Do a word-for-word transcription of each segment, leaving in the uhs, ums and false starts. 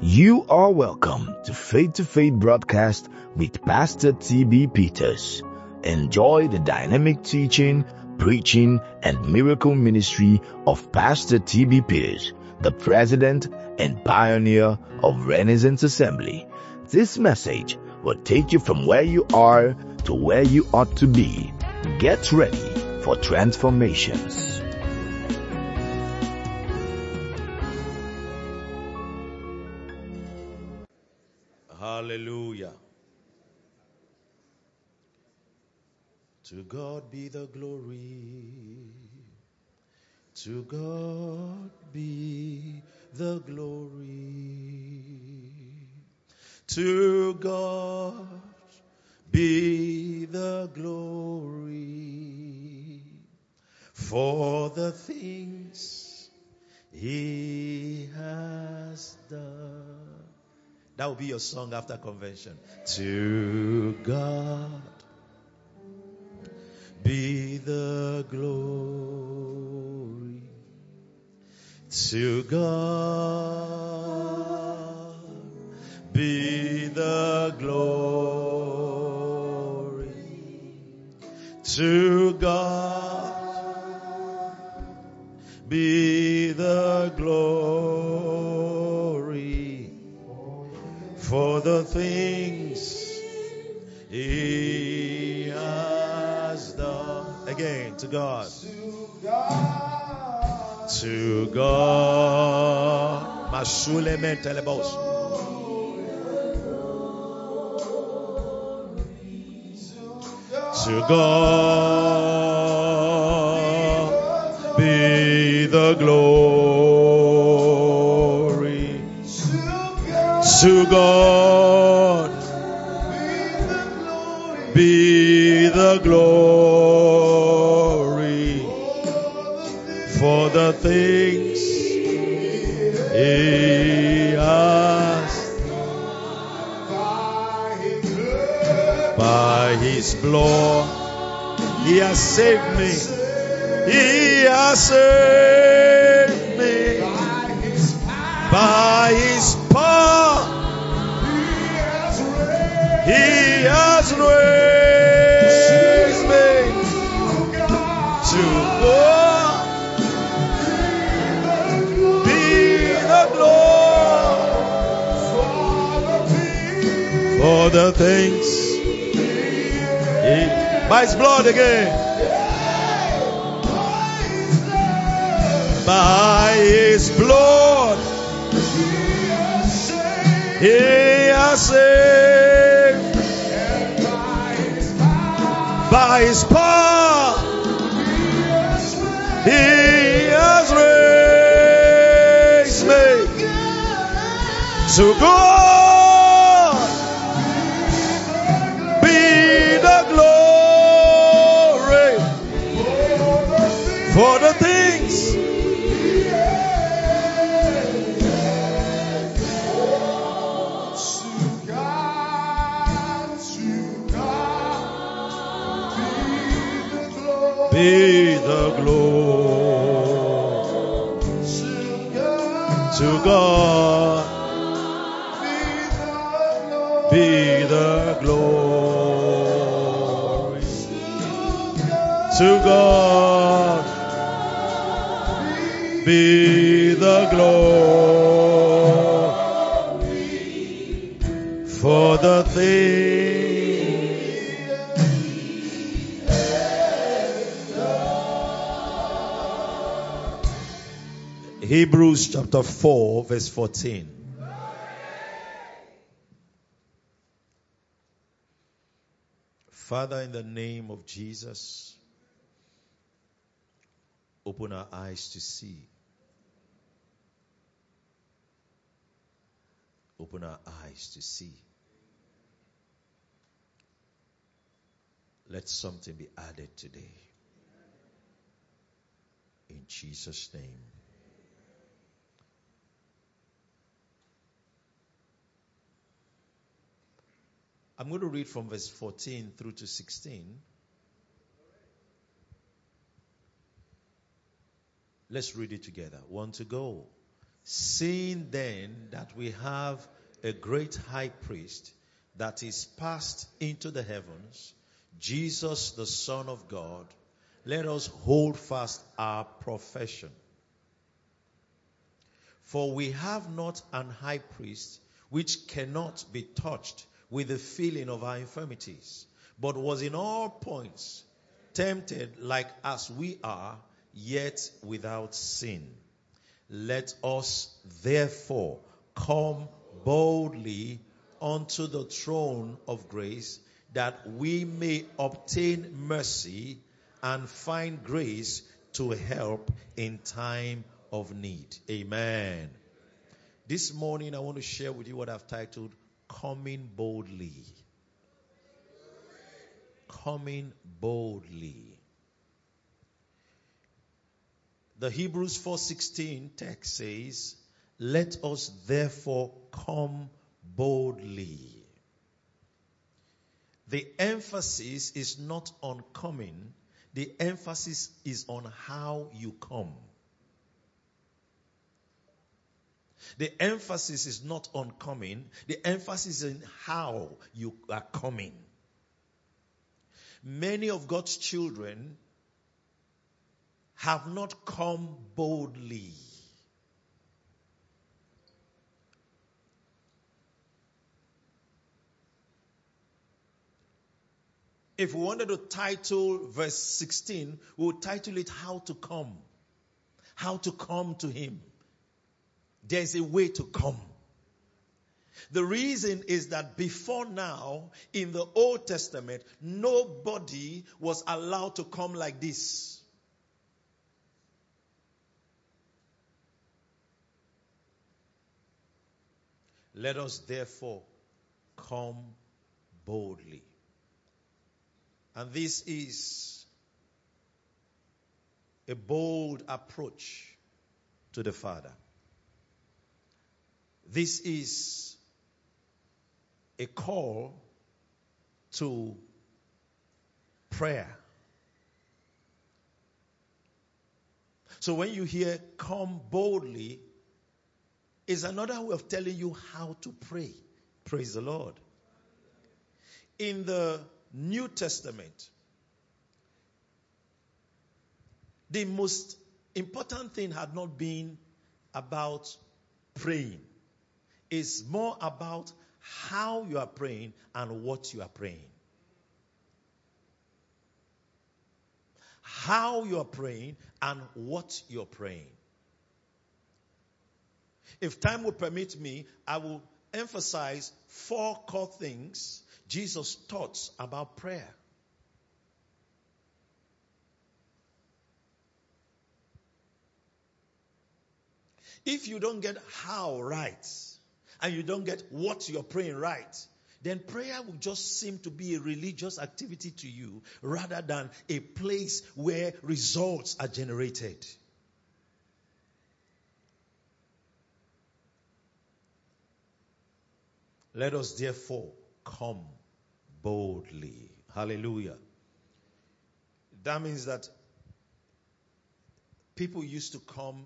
You are welcome to Faith to Faith broadcast with Pastor T B Peters. Enjoy the dynamic teaching, preaching, and miracle ministry of Pastor T B Peters, the president and pioneer of Renaissance Assembly. This message will take you from where you are to where you ought to be. Get ready for transformations. Hallelujah. To God be the glory. To God be the glory. To God be the glory for the things He has done. That will be your song after convention. To God be the glory. To God be the glory. To God be the glory for the things He has done. Again, to God. To God. To God. Masule mentelebos. To God be the glory. To God be the glory for the things He has by His blood. He has saved me. He has saved me by His power. He has raised me to God be the glory for the things He, by His blood again, by His blood He has saved. By His power, He has raised me to God be the glory for the things be the glory to God be the glory to God be the glory for the things Hebrews chapter four, verse fourteen. Father, in the name of Jesus, open our eyes to see. Open our eyes to see. Let something be added today. In Jesus' name. I'm going to read from verse fourteen through to sixteen. Let's read it together. One to go. Seeing then that we have a great high priest that is passed into the heavens, Jesus the Son of God, let us hold fast our profession. For we have not an high priest which cannot be touched with the feeling of our infirmities, but was in all points tempted like as we are, yet without sin. Let us therefore come boldly unto the throne of grace, that we may obtain mercy and find grace to help in time of need. Amen. This morning I want to share with you what I've titled Coming Boldly. Coming boldly. The Hebrews four sixteen text says, let us therefore come boldly. The emphasis is not on coming. The emphasis is on how you come. The emphasis is not on coming. The emphasis is on how you are coming. Many of God's children have not come boldly. If we wanted to title verse sixteen, we would title it How to Come. How to come to Him. There's a way to come. The reason is that before now, in the Old Testament, nobody was allowed to come like this. Let us therefore come boldly. And this is a bold approach to the Father. This is a call to prayer. So when you hear come boldly, is another way of telling you how to pray. Praise the Lord. In the New Testament, the most important thing had not been about praying. It's more about how you are praying and what you are praying. How you are praying and what you're praying. If time will permit me, I will emphasize four core things Jesus taught about prayer. If you don't get how right, and you don't get what you're praying right, then prayer will just seem to be a religious activity to you rather than a place where results are generated. Let us therefore come boldly. Hallelujah. That means that people used to come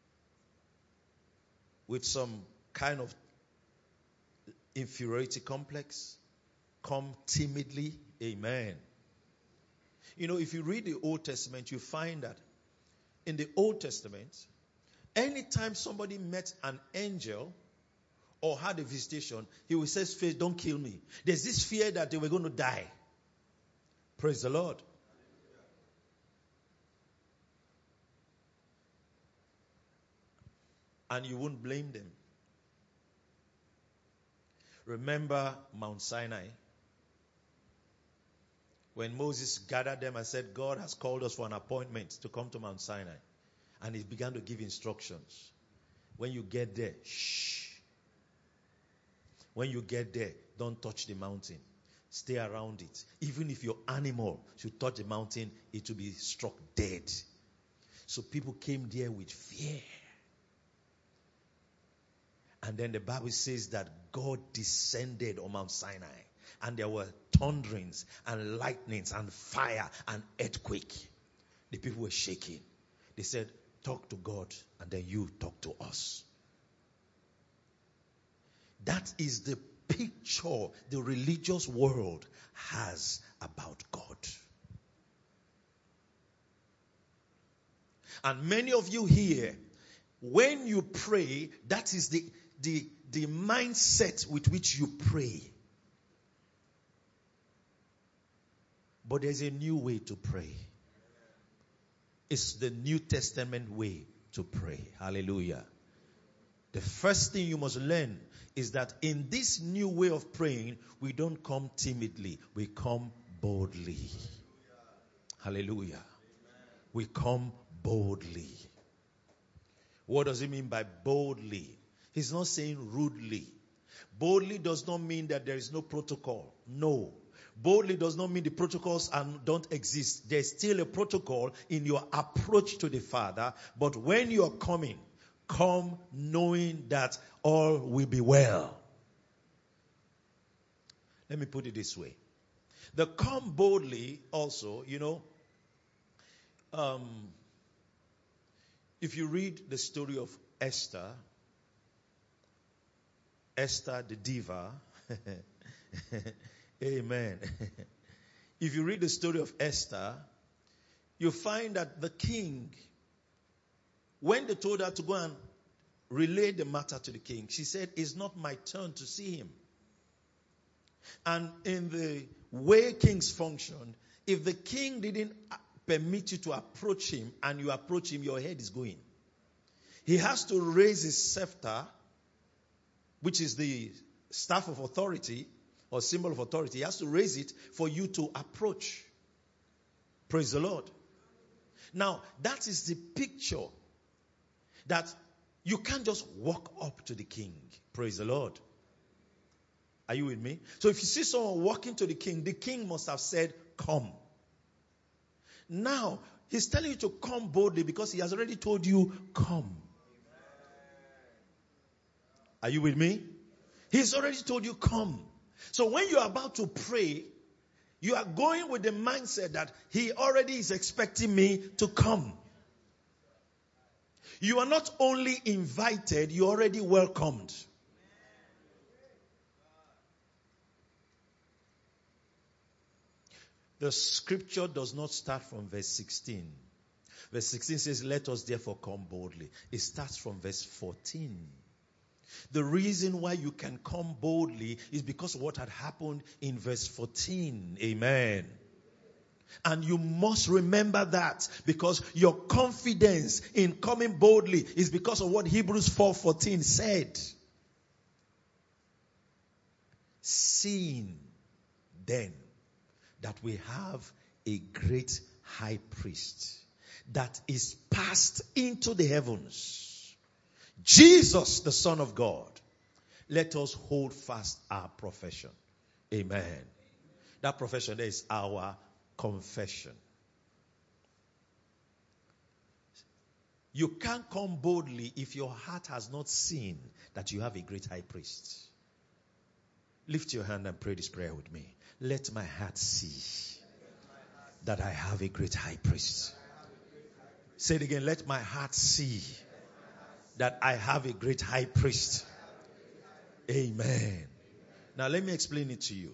with some kind of inferiority complex, come timidly. Amen. You know, if you read the Old Testament, you find that in the Old Testament, anytime somebody met an angel or had a visitation, he would say, "Faith, don't kill me." There's this fear that they were going to die. Praise the Lord. And you won't blame them. Remember Mount Sinai? When Moses gathered them and said, God has called us for an appointment to come to Mount Sinai. And he began to give instructions. When you get there, shh. When you get there, don't touch the mountain. Stay around it. Even if your animal should touch the mountain, it will be struck dead. So people came there with fear. And then the Bible says that God descended on Mount Sinai. And there were thunderings and lightnings and fire and earthquake. The people were shaking. They said, talk to God and then you talk to us. That is the picture the religious world has about God. And many of you here, when you pray, that is the, the, the mindset with which you pray. But there's a new way to pray. It's the New Testament way to pray. Hallelujah. The first thing you must learn is that in this new way of praying, we don't come timidly. We come boldly. Hallelujah. We come boldly. What does it mean by boldly? He's not saying rudely. Boldly does not mean that there is no protocol. No. Boldly does not mean the protocols are, don't exist. There's still a protocol in your approach to the Father. But when you're coming, come knowing that all will be well. Let me put it this way. The come boldly also, you know, um, if you read the story of Esther, Esther the diva, amen. If you read the story of Esther, you find that the king, when they told her to go and relay the matter to the king, she said, it's not my turn to see him. And in the way kings function, if the king didn't permit you to approach him and you approach him, your head is going. He has to raise his scepter, which is the staff of authority or symbol of authority. He has to raise it for you to approach. Praise the Lord. Now, that is the picture that you can't just walk up to the king. Praise the Lord. Are you with me? So if you see someone walking to the king, the king must have said, come. Now, he's telling you to come boldly because he has already told you, come. Are you with me? He's already told you, come. So when you're about to pray, you are going with the mindset that he already is expecting me to come. You are not only invited, you're already welcomed. The scripture does not start from verse sixteen. Verse sixteen says, let us therefore come boldly. It starts from verse fourteen. The reason why you can come boldly is because of what had happened in verse fourteen. Amen. And you must remember that, because your confidence in coming boldly is because of what Hebrews four fourteen said. Seeing then that we have a great high priest that is passed into the heavens, Jesus, the Son of God, let us hold fast our profession. Amen. That profession is our confession. You can't come boldly if your heart has not seen that you have a great high priest. Lift your hand and pray this prayer with me. Let my heart see that I have a great high priest. Say it again. Let my heart see that I have a great high priest. Amen. Now let me explain it to you.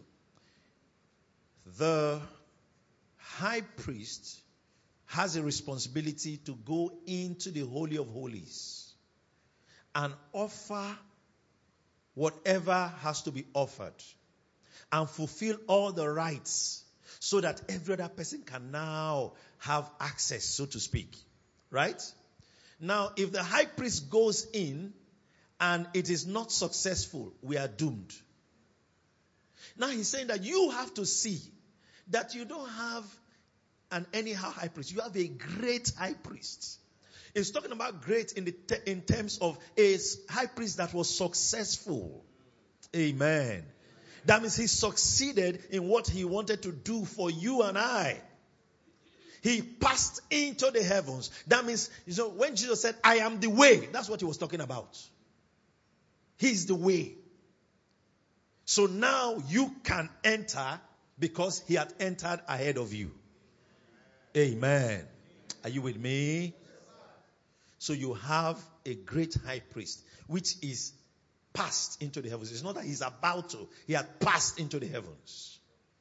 The high priest has a responsibility to go into the Holy of Holies and offer whatever has to be offered and fulfill all the rites so that every other person can now have access, so to speak. Right? Now, if the high priest goes in and it is not successful, we are doomed. Now he's saying that you have to see that you don't have an anyhow high priest. You have a great high priest. It's talking about great in the te- in terms of a high priest that was successful. Amen. That means he succeeded in what he wanted to do for you and I. He passed into the heavens. That means, you know, when Jesus said, I am the way, that's what he was talking about. He's the way. So now you can enter because he had entered ahead of you. Amen. Are you with me? So you have a great high priest, which is passed into the heavens. It's not that he's about to. He had passed into the heavens.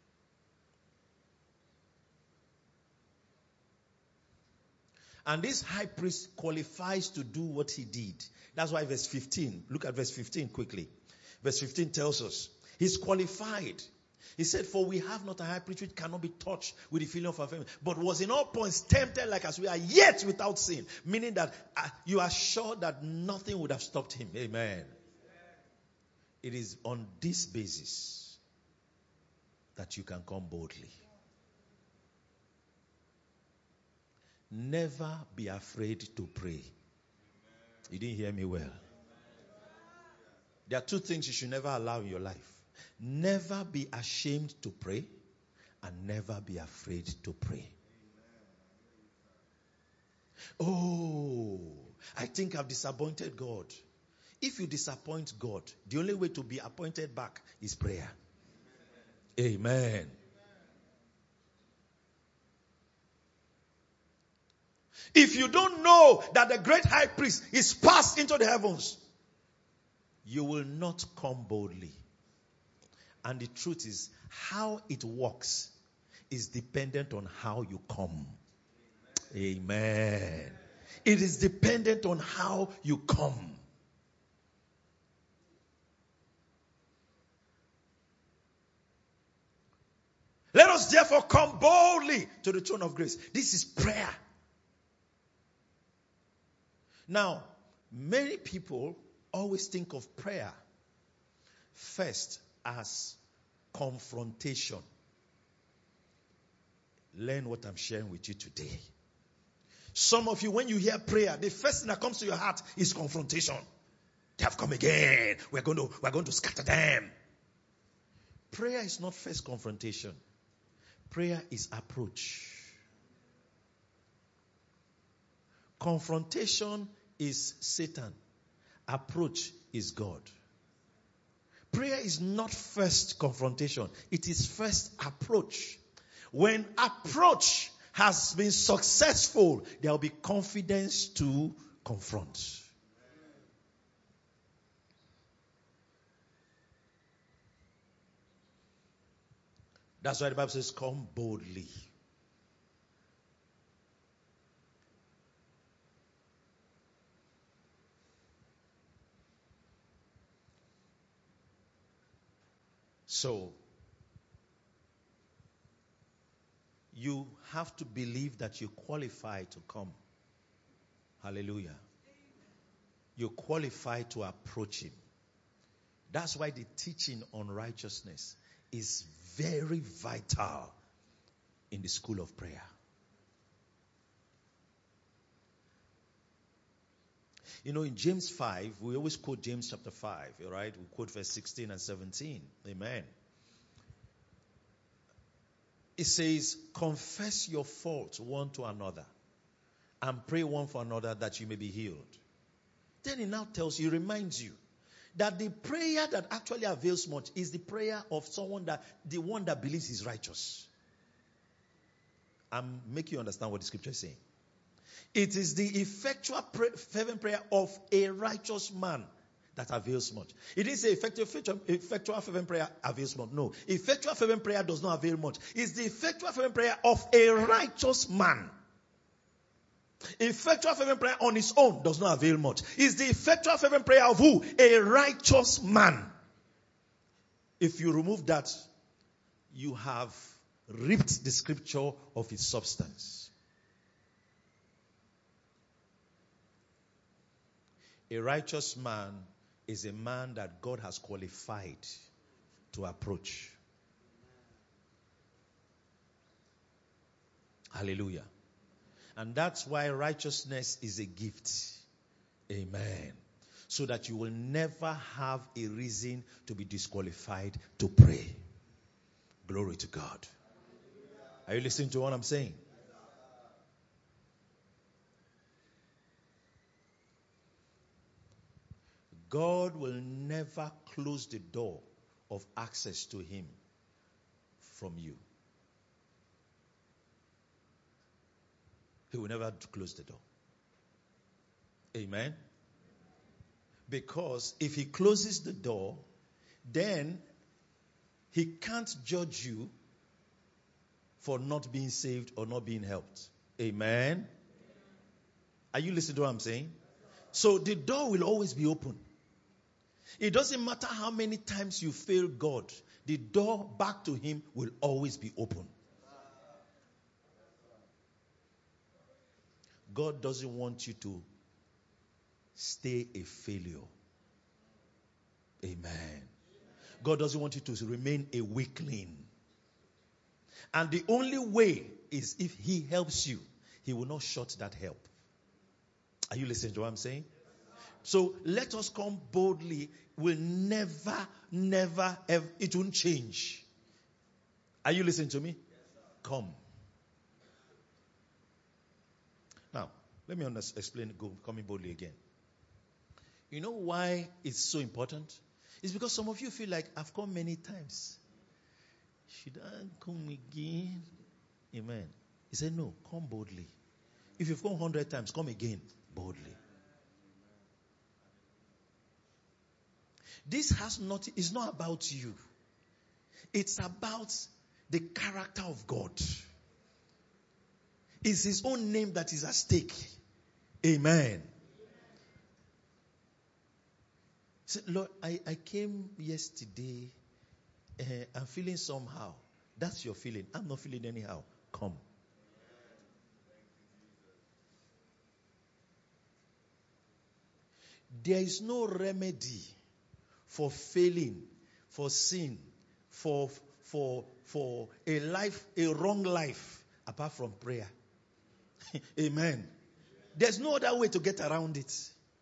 And this high priest qualifies to do what he did. That's why verse fifteen, look at verse fifteen quickly. Verse fifteen tells us, he's qualified. He said, for we have not a high priest which cannot be touched with the feeling of affirmity, but was in all points tempted like as we are, yet without sin. Meaning that uh, you are sure that nothing would have stopped him. Amen. It is on this basis that you can come boldly. Never be afraid to pray. You didn't hear me well. There are two things you should never allow in your life. Never be ashamed to pray, and never be afraid to pray. Oh, I think I've disappointed God. If you disappoint God, the only way to be appointed back is prayer. Amen. If you don't know that the great high priest is passed into the heavens, you will not come boldly. And the truth is, how it works is dependent on how you come. Amen. It is dependent on how you come. Let us therefore come boldly to the throne of grace. This is prayer. Now, many people always think of prayer first as confrontation. Learn what I'm sharing with you today. Some of you, when you hear prayer, the first thing that comes to your heart is confrontation. They have come again. We're going to, we're going to scatter them. Prayer is not first confrontation. Prayer is approach. Confrontation is Satan. Approach is God. Prayer is not first confrontation. It is first approach. When approach has been successful, there will be confidence to confront. That's why the Bible says, come boldly. So, you have to believe that you qualify to come. Hallelujah. You qualify to approach him. That's why the teaching on righteousness is very vital in the school of prayer. You know, in James five, we always quote James chapter five, all right? We quote verse sixteen and seventeen. Amen. It says, confess your faults one to another and pray one for another that you may be healed. Then he now tells you, he reminds you that the prayer that actually avails much is the prayer of someone that, the one that believes is righteous. I'm making you understand what the scripture is saying. It is the effectual pray, fervent prayer of a righteous man that avails much. It didn't say effectual, effectual fervent prayer avails much. No. Effectual fervent prayer does not avail much. It's the effectual fervent prayer of a righteous man. Effectual fervent prayer on its own does not avail much. It's the effectual fervent prayer of who? A righteous man. If you remove that, you have ripped the scripture of its substance. A righteous man is a man that God has qualified to approach. Hallelujah. And that's why righteousness is a gift. Amen. So that you will never have a reason to be disqualified to pray. Glory to God. Are you listening to what I'm saying? God will never close the door of access to him from you. He will never close the door. Amen. Because if he closes the door, then he can't judge you for not being saved or not being helped. Amen. Are you listening to what I'm saying? So the door will always be open. It doesn't matter how many times you fail God, the door back to him will always be open. God doesn't want you to stay a failure. Amen. God doesn't want you to remain a weakling. And the only way is if he helps you, he will not shut that help. Are you listening to what I'm saying? So let us come boldly. Will never, never, ever, it won't change. Are you listening to me? Come. Now, let me explain go, coming boldly again. You know why it's so important? It's because some of you feel like, I've come many times. Should I come again? Amen. He said, no, come boldly. If you've come a hundred times, come again boldly. This has not, it's not about you. It's about the character of God. It's his own name that is at stake. Amen. So, Lord, I, I came yesterday. Uh, I'm feeling somehow. That's your feeling. I'm not feeling anyhow. Come. There is no remedy for failing, for sin, for for for a life, a wrong life, apart from prayer. Amen. There's no other way to get around it.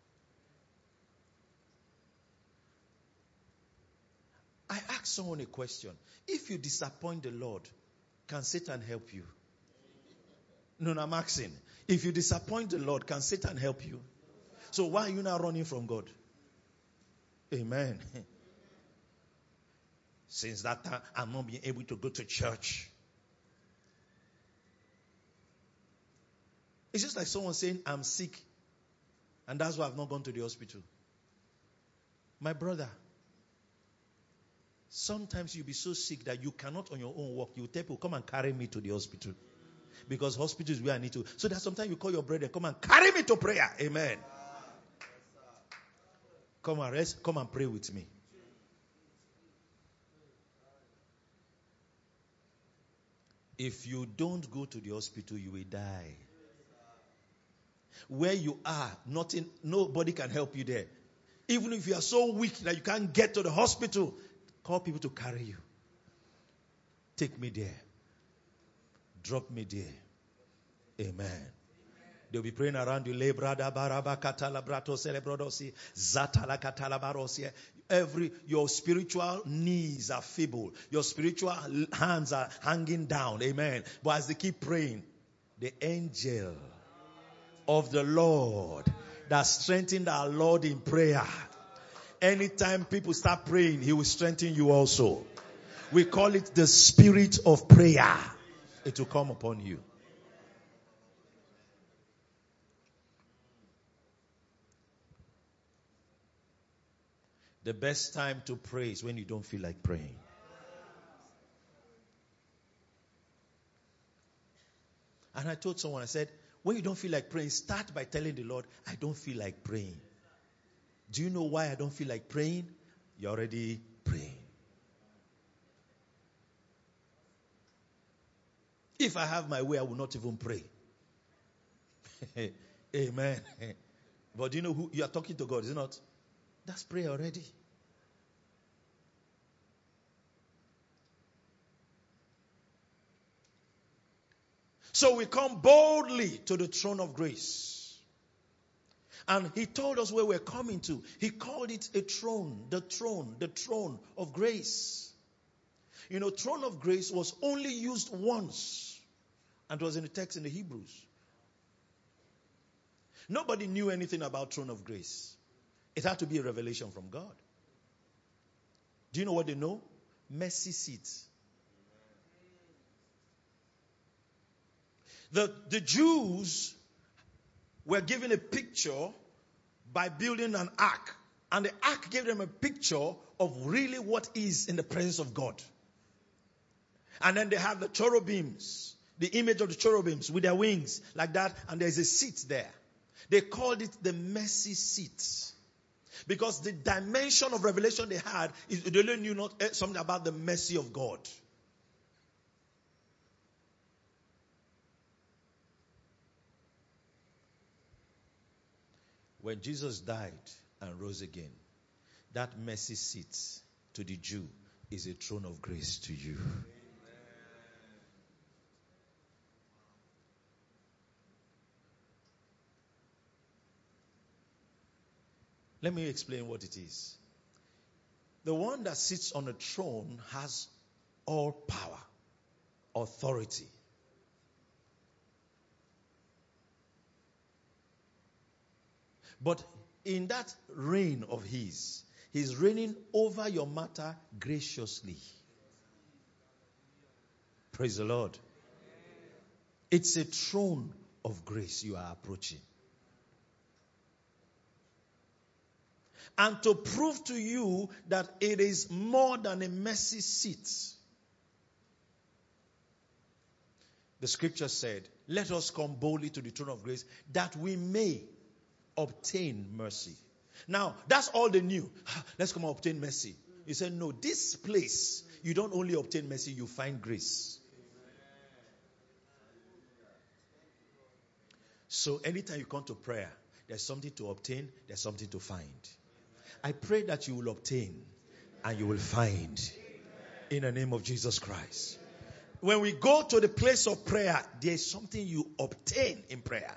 I asked someone a question. If you disappoint the Lord, can Satan help you? No, no, I'm asking. If you disappoint the Lord, can Satan help you? So why are you now running from God? Amen. Since that time, I'm not being able to go to church. It's just like someone saying, I'm sick. And that's why I've not gone to the hospital. My brother, sometimes you'll be so sick that you cannot on your own walk. You tell people, come and carry me to the hospital. Because hospital is where I need to. So that sometimes you call your brother, come and carry me to prayer. Amen. Come and rest. Come and pray with me. If you don't go to the hospital, you will die. Where you are, nothing, nobody can help you there. Even if you are so weak that you can't get to the hospital, call people to carry you. Take me there. Drop me there. Amen. They'll be praying around you. Every, your spiritual knees are feeble. Your spiritual hands are hanging down. Amen. But as they keep praying, the angel of the Lord that strengthened our Lord in prayer. Anytime people start praying, he will strengthen you also. We call it the spirit of prayer. It will come upon you. The best time to pray is when you don't feel like praying. And I told someone, I said, when you don't feel like praying, start by telling the Lord, I don't feel like praying. Do you know why I don't feel like praying? You're already praying. If I have my way, I will not even pray. Amen. But do you know who you are talking to God, is it not? That's prayer already. So we come boldly to the throne of grace. And he told us where we're coming to. He called it a throne, the throne, the throne of grace. You know, throne of grace was only used once. And it was in the text in the Hebrews. Nobody knew anything about throne of grace. It had to be a revelation from God. Do you know what they know? Mercy seat. The, the Jews were given a picture by building an ark And the ark gave them a picture of really what is in the presence of God. And then they have the cherubims, the image of the cherubims with their wings like that. And there's a seat there. They called it the mercy seat. Because the dimension of revelation they had, is they only knew not something about the mercy of God. When Jesus died and rose again, that mercy seat to the Jew is a throne of grace to you. Amen. Let me explain what it is. The one that sits on a throne has all power, authority. But in that reign of his, he's reigning over your matter graciously. Praise the Lord. It's a throne of grace you are approaching. And to prove to you that it is more than a mercy seat, the scripture said, let us come boldly to the throne of grace that we may obtain mercy. Now, that's all they knew. Let's come and obtain mercy. He said, no, this place, you don't only obtain mercy, you find grace. So anytime you come to prayer, there's something to obtain, there's something to find. I pray that you will obtain and you will find in the name of Jesus Christ. When we go to the place of prayer, there is something you obtain in prayer.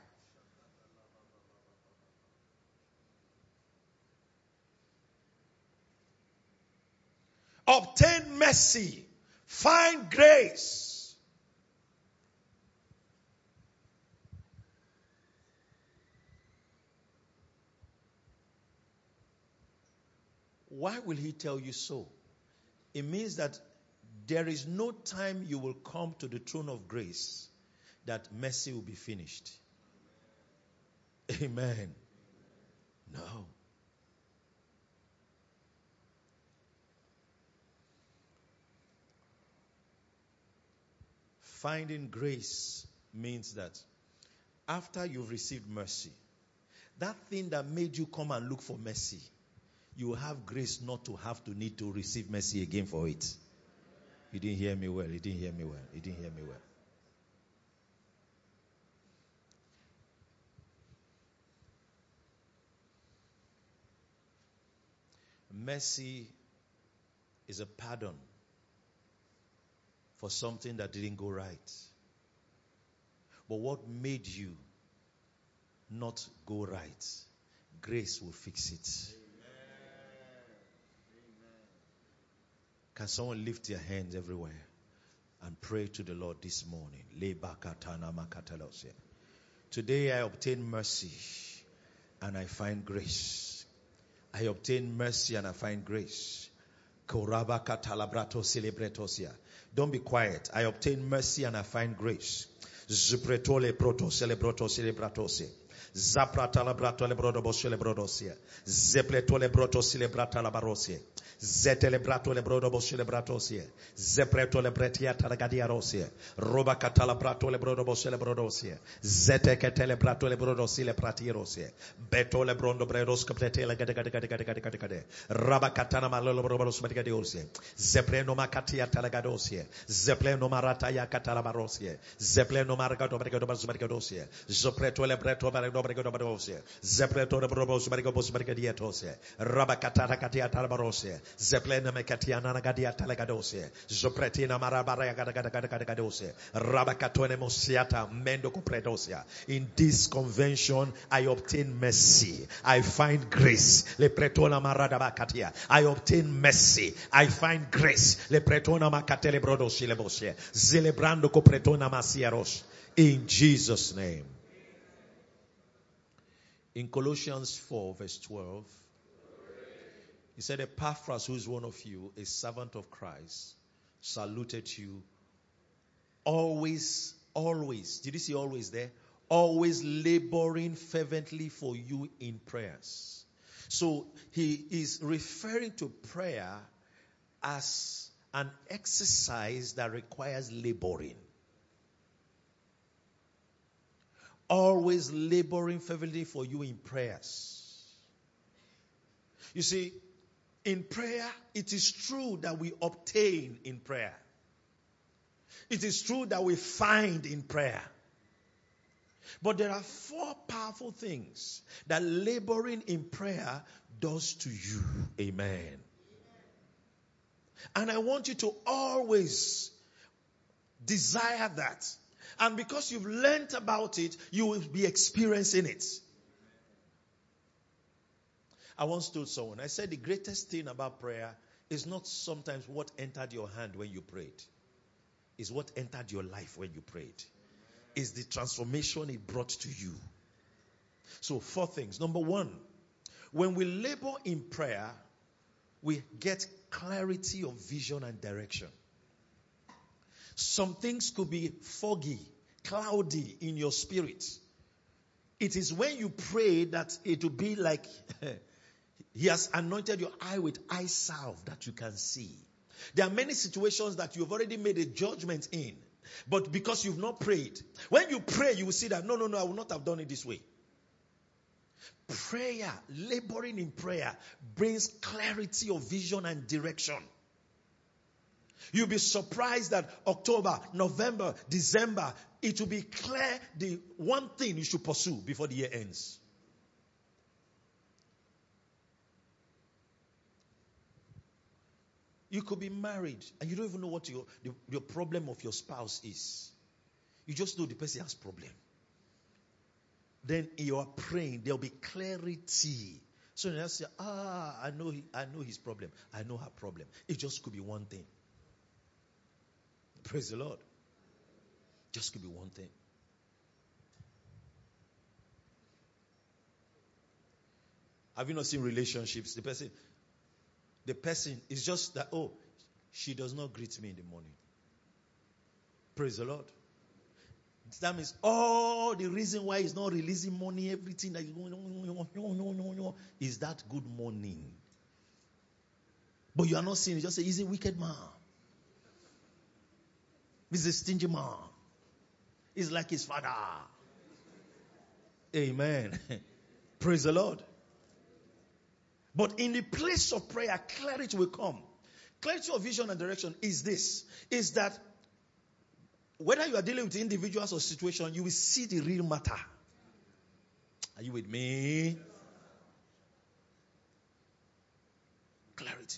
Obtain mercy. Find grace. Why will he tell you so? It means that there is no time you will come to the throne of grace that mercy will be finished. Amen. No. Finding grace means that after you've received mercy, that thing that made you come and look for mercy, you will have grace not to have to need to receive mercy again for it. You didn't hear me well. You didn't hear me well. You didn't hear me well. Mercy is a pardon for something that didn't go right. But what made you not go right, grace will fix it. Can someone lift their hands everywhere and pray to the Lord this morning? Today I obtain mercy and I find grace. I obtain mercy and I find grace. Don't be quiet. I obtain mercy and I find grace. Zupretole proto celebroto celebratose. Zapratala bratole brodobo celebrodosia. Zepletole broto celebrata barosie. Zetele bratole brodobo celebratosie. Zepretole bretia talagadia rosie. Roba catala bratole brodobo celebrodosie. Zeteketele bratole brodosile pratirosie. Betole brondo bredos capetele gadagadigadigadigadigadigade. Raba catana malolo brodos medigadiosie. Zepleno macatia talagadosie. Zepleno marataya catalabarosie. Zepleno margato brigados medigadosie. Zopretole breto brigadosie. Zepletole brobos brigobos brigadiatosie. Raba catara catia talabarosie. Zeplena mekatiana nagadia telegadosie. Zopretina marabara gadagagadagadosie. Rabakatone mosiata mendo compredosia. In this convention, I obtain mercy. I find grace. Le pretona marada bakatia. I obtain mercy. I find grace. Le pretona makatele brodosi lebosie. Zelebrando copretona masieros. In Jesus' name. In Colossians four verse twelve, he said, Epaphras, who is one of you, a servant of Christ, saluted you always, always. Did you see always there? Always laboring fervently for you in prayers. So he is referring to prayer as an exercise that requires laboring. Always laboring fervently for you in prayers. You see, in prayer, it is true that we obtain in prayer. It is true that we find in prayer. But there are four powerful things that laboring in prayer does to you. Amen. And I want you to always desire that. And because you've learned about it, you will be experiencing it. I once told someone, I said the greatest thing about prayer is not sometimes what entered your hand when you prayed. It's what entered your life when you prayed. It's the transformation it brought to you. So four things. Number one, when we labor in prayer, we get clarity of vision and direction. Some things could be foggy, cloudy in your spirit. It is when you pray that it will be like he has anointed your eye with eye salve that you can see. There are many situations that you've already made a judgment in, but because you've not prayed. When you pray, you will see that, no, no, no, I will not have done it this way. Prayer, laboring in prayer, brings clarity of vision and direction. You'll be surprised that October, November, December, it will be clear the one thing you should pursue before the year ends. You could be married and you don't even know what your, the, your problem of your spouse is. You just know the person has problem. Then you are praying, there'll be clarity. So you say, ah, I know, I know his problem. I know her problem. It just could be one thing. Praise the Lord. Just could be one thing. Have you not seen relationships? The person, the person is just that, oh, she does not greet me in the morning. Praise the Lord. That means all the reason why he's not releasing money, everything that is going on, is that good morning. But you are not seeing it. Just say, he's a wicked man. He's a stingy man. He's like his father. Amen. Praise the Lord. But in the place of prayer, clarity will come. Clarity of vision and direction is this. Is that whether you are dealing with individuals or situations, you will see the real matter. Are you with me? Clarity.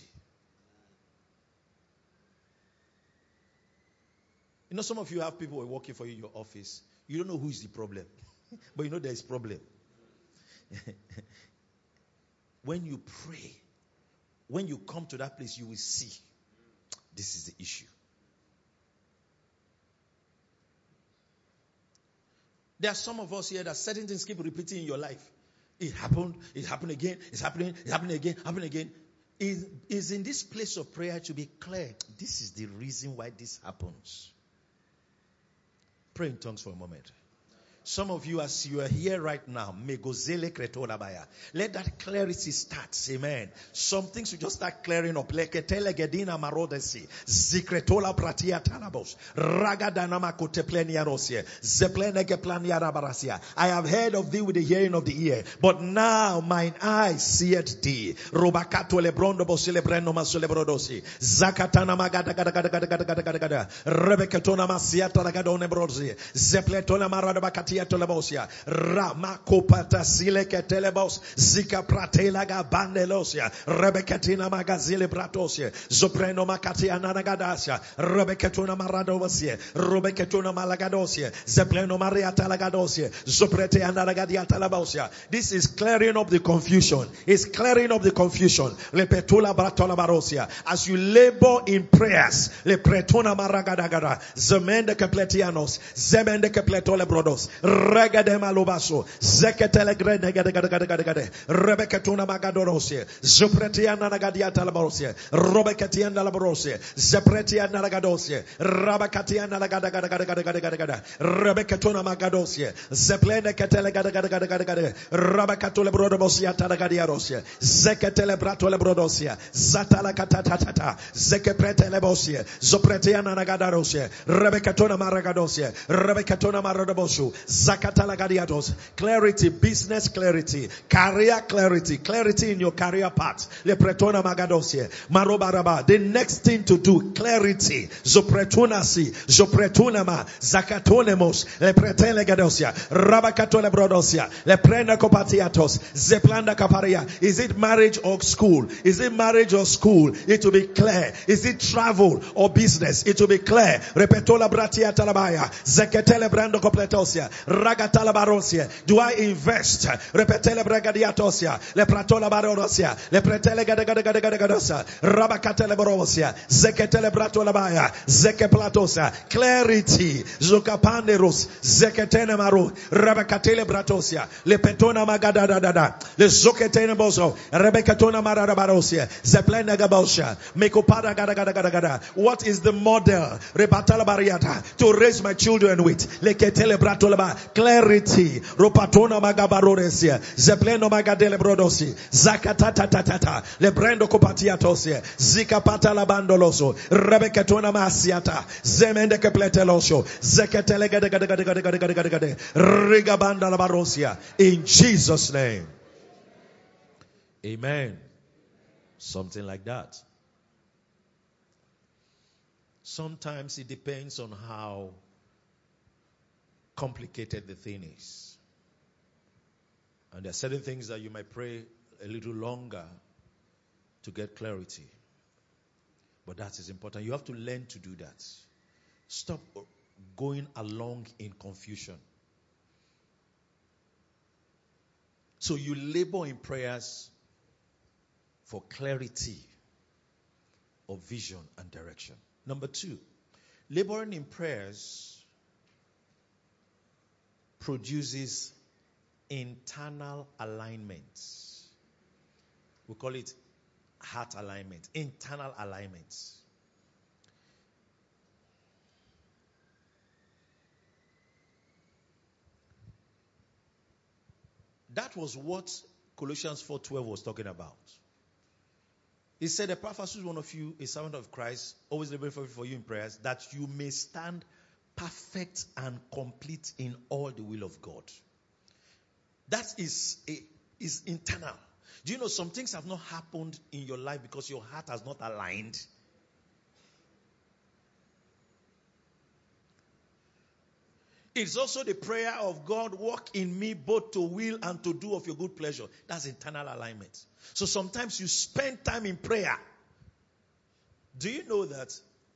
You know, some of you have people who are working for you in your office. You don't know who is the problem. But you know there is problem. When you pray, when you come to that place, you will see this is the issue. There are some of us here that certain things keep repeating in your life. It happened, it happened again, it's happening, it's happening again, happening again. It is in this place of prayer to be clear. This is the reason why this happens. Pray in tongues for a moment. Some of you, as you are here right now, let that clarity start. Amen. Some things will just start clearing up. I have heard of thee with the hearing of the ear, but now mine eyes seeth thee. Zakatana magada gada gada gada gada gada gada gada. Rebekatona masiata lagadone brosi. Zepletona marada bakati Tolebosia, Ramakopata Sileke Telebos, Zika Pratelaga Bandelosia, Rebecatina Magazile Bratosia, Zopreno Makati Ananagadasia, Rebecatuna Maradosia, Rebecatuna Malagadosia, Zepleno Maria Talagadosia, Zoprete Anagadia Talabosia. This is clearing up the confusion. It's clearing up the confusion. Lepetula Bratola Barosia. As you labor in prayers, Lepretuna Maragadagada, Zemende Kepletianos, Zemende Kepletole Brodos. Regade malobaso. Zeketele grede gade gade gade gade gade. Rebekatuna magadorosie. Zupretiana nagadiata labosie. Robekatiana labosie. Zepretiana nagadosie. Rabakatiana nagada gada gada gada gada gada gada. Rebekatuna magadosie. Zeplene ketele gada gada gada gada gada. Rabakatule brodobosia tanagadiarosie. Zeketele bratole brodosia. Zatala katatata. Zekepretele bosie. Zopretiana nagadarosie. Rebekatuna maragadosie. Rebekatuna maradobosu. Zakatala gadiados. Clarity, business clarity, career clarity, clarity in your career path. Lepretona magadosie. Marobaraba. The next thing to do, clarity. Zopretunasi. Zopretunama. Zakatonemos. Lepretele gadosia. Rabakatole brodosia. Leprena kopatiatos. Zeplanda kaparia. Is it marriage or school? Is it marriage or school? It will be clear. Is it travel or business? It will be clear. Repetola bratia talabaya. Zeketele brando completosia. Ragatala barosia. Do I invest? Repetele bragadiatosia. Lepratola barosia. Lepretele gadagadagadagadosa. Rabakatele barosia. Zeketele bratola baya. Zekeplatosa. Clarity. Zukapanderos. Zeketene maru. Rabakatele bratosia. Lepetona magadadada. Le zoketene bozo. Rebekatona mararabarosia. Zeplene gabosha. Mekopada gadagadagada. What is the model? Rebatala bariata. To raise my children with. Leketele bratola ba. Clarity. Ropatona magabaroresia. Zepleno magadele brodosi. Zakatatatata. Lebrendo kopatiatosia. Zikapata labandoloso. Rebekatona masiata. Zemende kepletelosho. Zeketele gadagadagadagadagadagade. Rigabanda labarosia. In Jesus' name. Amen. Something like that. Sometimes it depends on how complicated the thing is. And there are certain things that you might pray a little longer to get clarity. But that is important. You have to learn to do that. Stop going along in confusion. So you labor in prayers for clarity of vision and direction. Number two, laboring in prayers produces internal alignments. We call it heart alignment, internal alignments. That was what Colossians four twelve was talking about. He said, the prophet is one of you, a servant of Christ, always laboring for you in prayers, that you may stand perfect and complete in all the will of God. That is, a, is internal. Do you know some things have not happened in your life because your heart has not aligned? It's also the prayer of God, walk in me both to will and to do of your good pleasure. That's internal alignment. So sometimes you spend time in prayer. Do you know that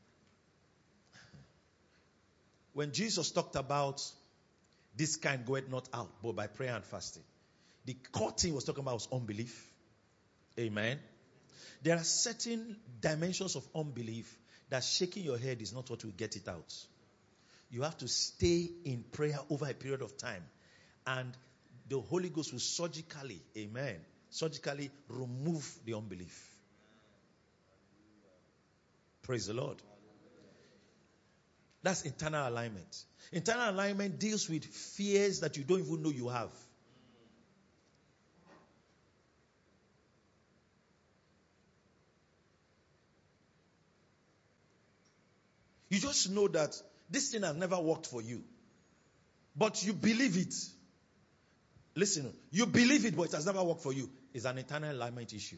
when Jesus talked about this kind goeth not out, but by prayer and fasting, the core thing he was talking about was unbelief. Amen. There are certain dimensions of unbelief that shaking your head is not what will get it out. You have to stay in prayer over a period of time. And the Holy Ghost will surgically, amen, surgically remove the unbelief. Praise the Lord. That's internal alignment. Internal alignment deals with fears that you don't even know you have. You just know that this thing has never worked for you. But you believe it. Listen, you believe it, but it has never worked for you. It's an internal alignment issue.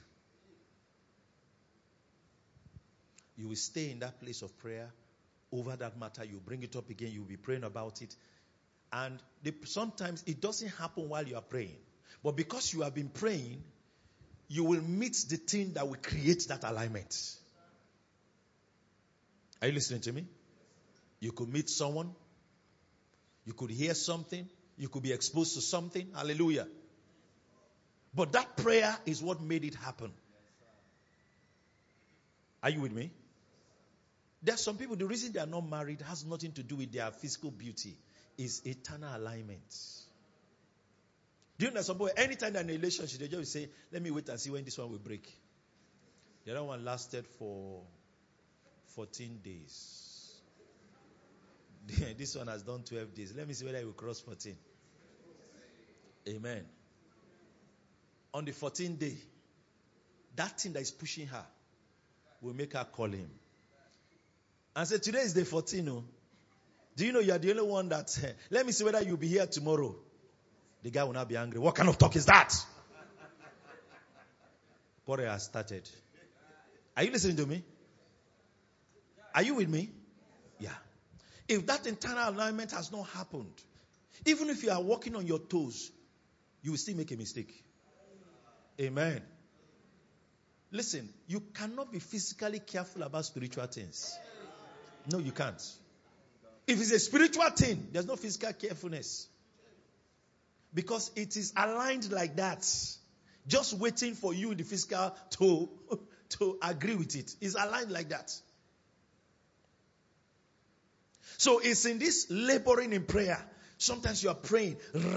You will stay in that place of prayer over that matter. You bring it up again. You will be praying about it. And the, sometimes it doesn't happen while you are praying. But because you have been praying, you will meet the thing that will create that alignment. Are you listening to me? You could meet someone. You could hear something. You could be exposed to something. Hallelujah. But that prayer is what made it happen. Are you with me? There are some people, the reason they are not married has nothing to do with their physical beauty. is eternal alignment. Do you know somebody, anytime they're in a relationship, they just say, let me wait and see when this one will break. The other one lasted for fourteen days. This one has done twelve days. Let me see whether it will cross fourteen. Amen. On the fourteenth day, that thing that is pushing her will make her call him. And say, today is day fourteen. Oh. Do you know you are the only one that, uh, let me see whether you'll be here tomorrow. The guy will not be angry. What kind of talk is that? Quarrel has started. Are you listening to me? Are you with me? Yeah. If that internal alignment has not happened, even if you are walking on your toes, you will still make a mistake. Amen. Listen, you cannot be physically careful about spiritual things. No, you can't. If it's a spiritual thing, there's no physical carefulness. Because it is aligned like that. Just waiting for you in the physical to, to agree with it. It's aligned like that. So it's in this laboring in prayer. Sometimes you are praying.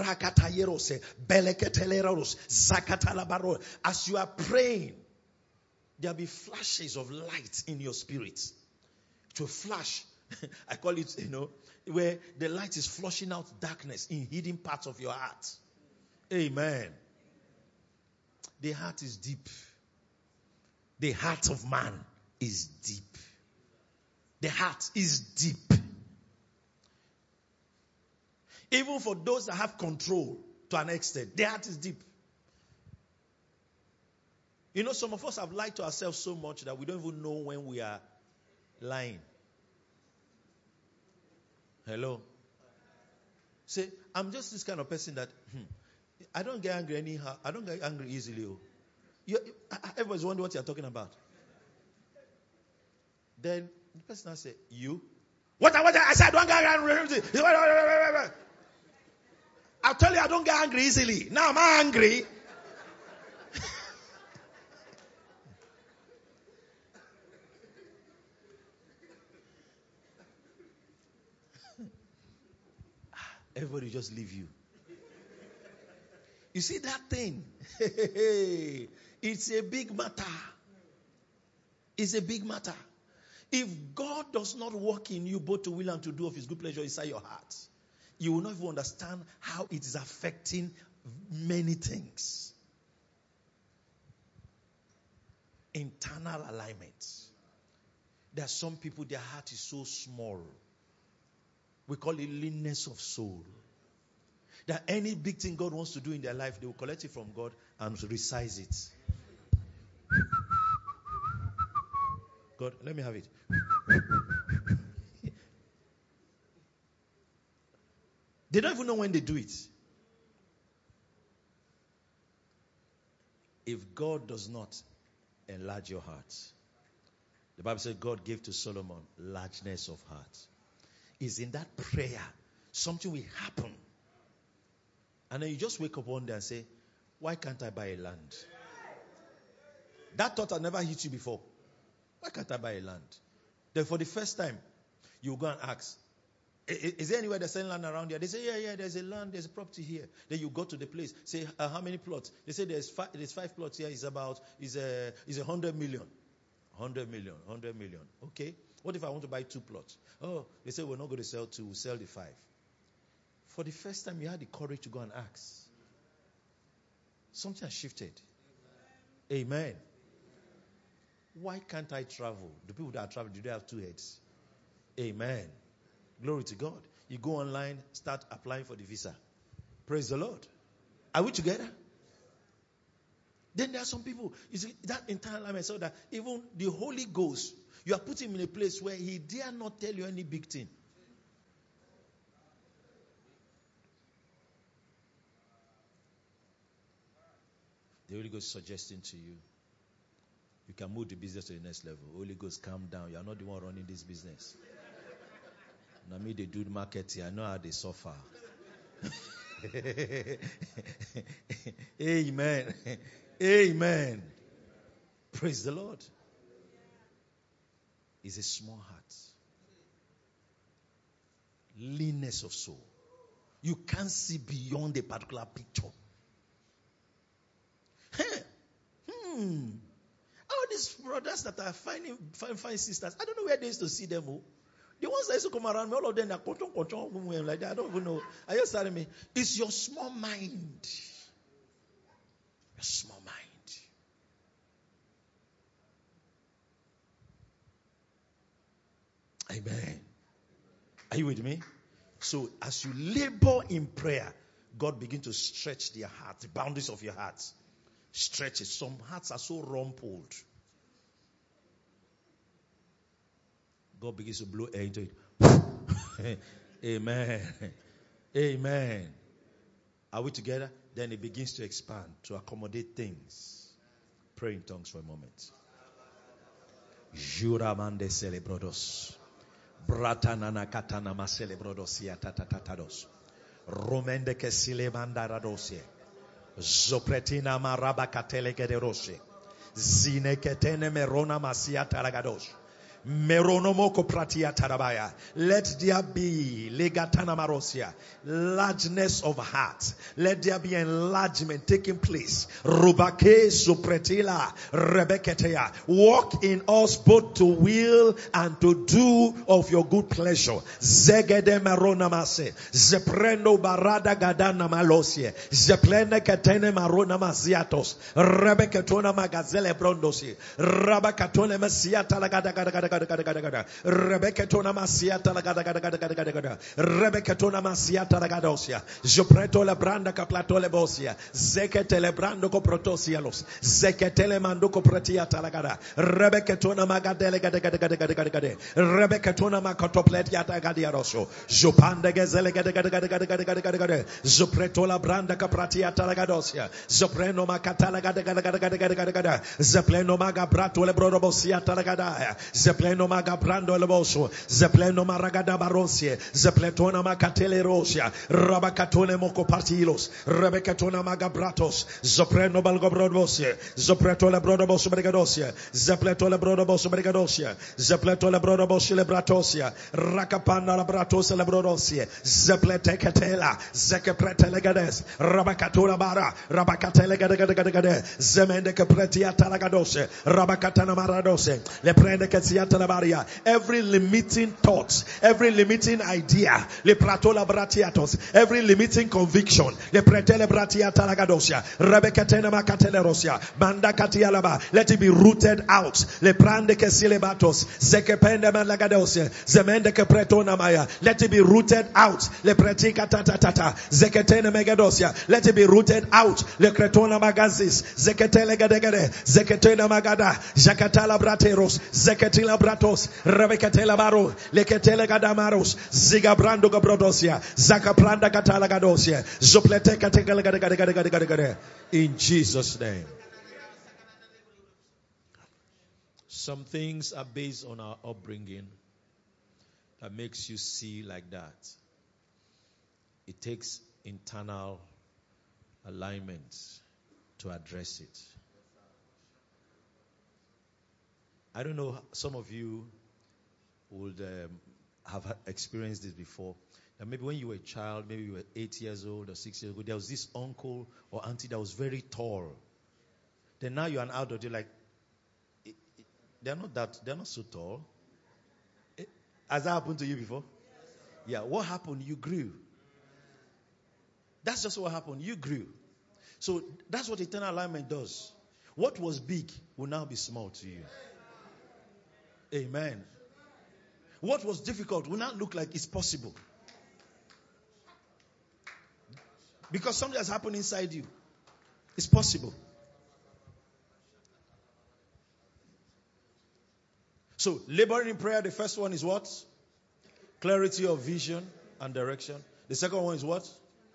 As you are praying, there will be flashes of light in your spirit. It will flash. I call it, you know, where the light is flushing out darkness in hidden parts of your heart. Amen. The heart is deep. The heart of man is deep. The heart is deep. Even for those that have control to an extent, the heart is deep. You know, some of us have lied to ourselves so much that we don't even know when we are lying. Hello? Say, I'm just this kind of person that, hmm, I don't get angry anyhow. I don't get angry easily. Oh. You, everybody's wondering what you're talking about. Then the person will say, you? What, what, I said, I don't get angry. I'll tell you, I don't get angry easily. Now I'm angry. Everybody just leave you. You see that thing? It's a big matter. It's a big matter. If God does not work in you both to will and to do of his good pleasure inside your heart, you will not even understand how it is affecting many things. Internal alignment. There are some people, their heart is so small. We call it leanness of soul. That any big thing God wants to do in their life, they will collect it from God and resize it. God, let me have it. They don't even know when they do it. If God does not enlarge your heart, the Bible says God gave to Solomon largeness of heart. Is in that prayer, something will happen. And then you just wake up one day and say, why can't I buy a land? That thought had never hit you before. Why can't I buy a land? Then for the first time, you go and ask, is there anywhere they're selling land around here? They say, yeah, yeah, there's a land, there's a property here. Then you go to the place, say, uh, how many plots? They say there's five, there's five plots here. It's about, is a, is a hundred million. Hundred million, hundred million. Okay. What if I want to buy two plots? Oh, they say we're not going to sell two, we'll sell the five. For the first time, you had the courage to go and ask. Something has shifted. Amen. Amen. Why can't I travel? The people that are traveling, do they have two heads? Amen. Glory to God. You go online, start applying for the visa. Praise the Lord. Are we together? Then there are some people, you see, that entire alignment, so that even the Holy Ghost, you are put him in a place where he dare not tell you any big thing. The Holy Ghost is suggesting to you, you can move the business to the next level. Holy Ghost, calm down. You are not the one running this business. Now me, they do the marketing. I know how they suffer. Amen. Amen. Praise the Lord. It's a small heart. Leanness of soul. You can't see beyond a particular picture. Hey, hmm. All these brothers that are finding fine, fine sisters, I don't know where they used to see them. Oh. The ones that used to come around me, all of them are control, control, like that. I don't even know. Are you telling me? It's your small mind. Your small mind. Amen. Are you with me? So as you labor in prayer, God begin to stretch their heart, the boundaries of your heart. Stretch it. Some hearts are so rumpled. God begins to blow air into it. Amen. Amen. Are we together? Then it begins to expand to accommodate things. Pray in tongues for a moment. Juramande celebrodos. Bratanana katana macelebrodos yatatatados. Romende ke silemanda radosie. Zopretina maraba katelegederose. Zineketene merona masiata lagados. Meronomoko pratia tarabaya. Let there be legatana marosia, largeness of heart. Let there be enlargement taking place. Rubake supretila rebeketea. Walk in us both to will and to do of your good pleasure. Zegede marona mase. Zepreno barada gadana malosie. Zeplene ketene marona masiatos. Rebeketona magazele brondosi. Rabakatone masiata lagada. Rebecca Tona Masiata la gada gada gada gada gada gada. Rebecca Tona Masiata la gadosia. Jopreto la branda caplato le bosia. Zekete le brando coprotosialos. Zekete le mando copretiata la gada. Rebecca Tona magadele gada gada gada gada gada gada. Rebecca Tona macotopletiata gadiaroso. Jopande gezele gada gada gada gada gada gada gada gada. Jopreto la branda capratiata la gadosia. Zopreno macatala gada gada gada gada gada gada gada. Zepleno magabrato le brodobosiata la gada. Zepleno magabrando leboso, Zepleno maragada barosie, Zepletona macatele rosia, Rabacatone mocopatilos, Rebecatona magabratos, Zopreno balgobrodosie, Zopleto le brodobos brigadosia, Zepleto le brodobos brigadosia, Zepleto le brodobos lebratosia, Racapana labratos lebrodosie, Zepletecatela, Zekeprete legades, Rabacatona bara, Rabacatele gadagade, Zemende capretia talagadose, Rabacatana maradose, le prende every limiting thought, every limiting idea, every limiting conviction, let it be rooted out. Let it be rooted out. Let it be rooted out. Zeketela bratos, Rebekatela baro, Leketela gadamaros, Zigabrando gabrodosia, Zakapranda katala gadosia, Zoplete kategala gadagadagadagadagadagada. In Jesus' name. Some things are based on our upbringing that makes you see like that. It takes internal alignment to address it. I don't know, some of you would um, have experienced this before. That maybe when you were a child, maybe you were eight years old or six years old, there was this uncle or auntie that was very tall. Then now you're an adult, you're like, they're not that, they're not so tall. Has that happened to you before? Yeah, what happened? You grew. That's just what happened. You grew. So that's what eternal alignment does. What was big will now be small to you. Amen. What was difficult will not look like it's possible. Because something has happened inside you. It's possible. So, laboring in prayer, the first one is what? Clarity of vision and direction. The second one is what?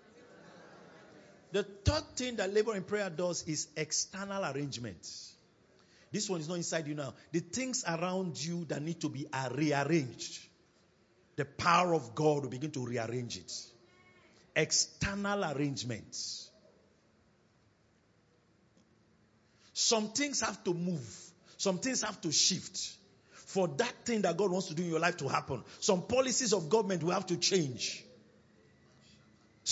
The third thing that labor in prayer does is external arrangements. This one is not inside you now. The things around you that need to be rearranged. The power of God will begin to rearrange it. External arrangements. Some things have to move. Some things have to shift. For that thing that God wants to do in your life to happen. Some policies of government will have to change.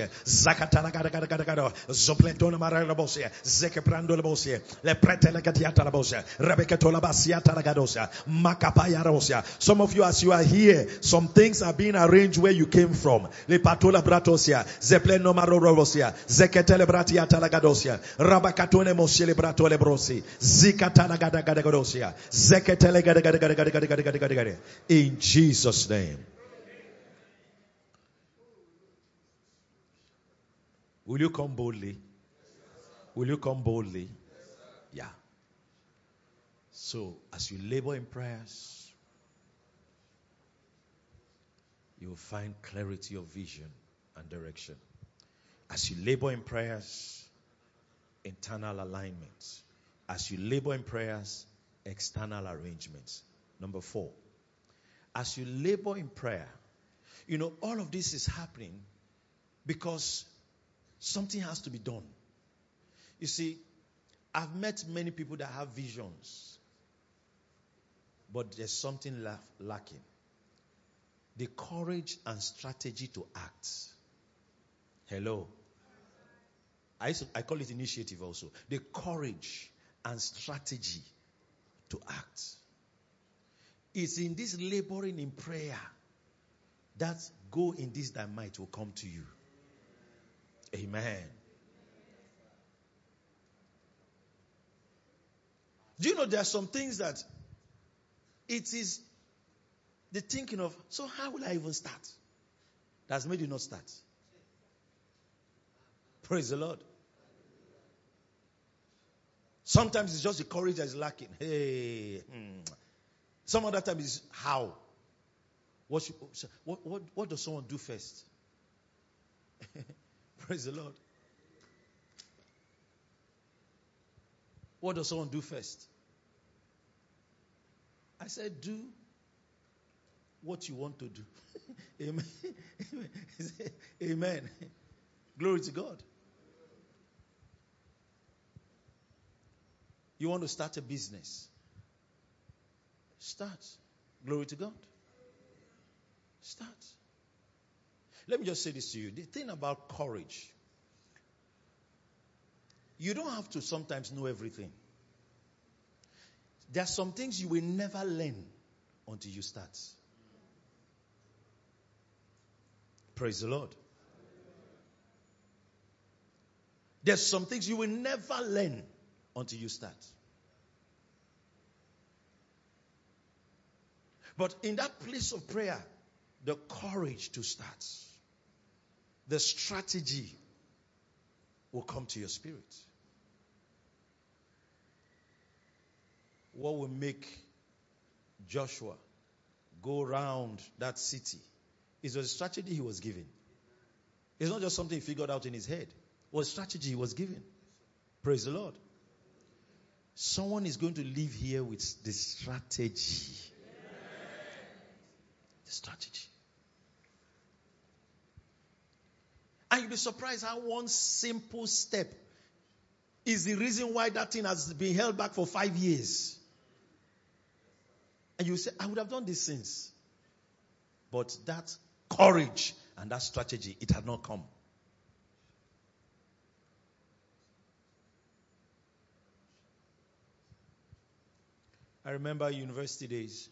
bosia. Zakatala gada gada gada gada. Zopletona marana bosia. Zekeprando la bosia. Le pretele gatiata la bosia. Rebekatola basiata la gadosia. Makapaya rosia. Some of you, as you are here, some things are being arranged where you came from. Le patola bratosia. Zepleno marorosia. Zeketele bratiata la gadosia. Rabakatone mosile bratole brosi. Zikatala gada gada gadosia. Zeketele gada gada gada gada gada gada gada gada. In Jesus' name. Will you come boldly? Will you come boldly? Yeah. So, as you labor in prayers, you will find clarity of vision and direction. As you labor in prayers, internal alignments. As you labor in prayers, external arrangements. Number four, as you labor in prayer, you know, all of this is happening because something has to be done. You see, I've met many people that have visions, but there's something la- lacking. The courage and strategy to act. Hello. I, used to, I call it initiative also. The courage and strategy to act. It's in this laboring in prayer that go in this that might will come to you. Amen. Do you know there are some things that it is the thinking of, so how will I even start? That's made you not start. Praise the Lord. Sometimes it's just the courage that is lacking. Hey. Hmm. Some other time is how. What, should, what, what, what does someone do first? Praise the Lord. What does someone do first? I said, do what you want to do. Amen. Amen. Glory to God. You want to start a business? Start. Glory to God. Start. Let me just say this to you. The thing about courage, you don't have to sometimes know everything. There are some things you will never learn until you start. Praise the Lord. There's some things you will never learn until you start. But in that place of prayer, the courage to start, the strategy will come to your spirit. What will make Joshua go around that city is a strategy he was given. It's not just something he figured out in his head. It was a strategy he was given. Praise the Lord. Someone is going to live here with the strategy. The strategy. And you'll be surprised how one simple step is the reason why that thing has been held back for five years. And you say, I would have done this since. But that courage and that strategy, it had not come. I remember university days.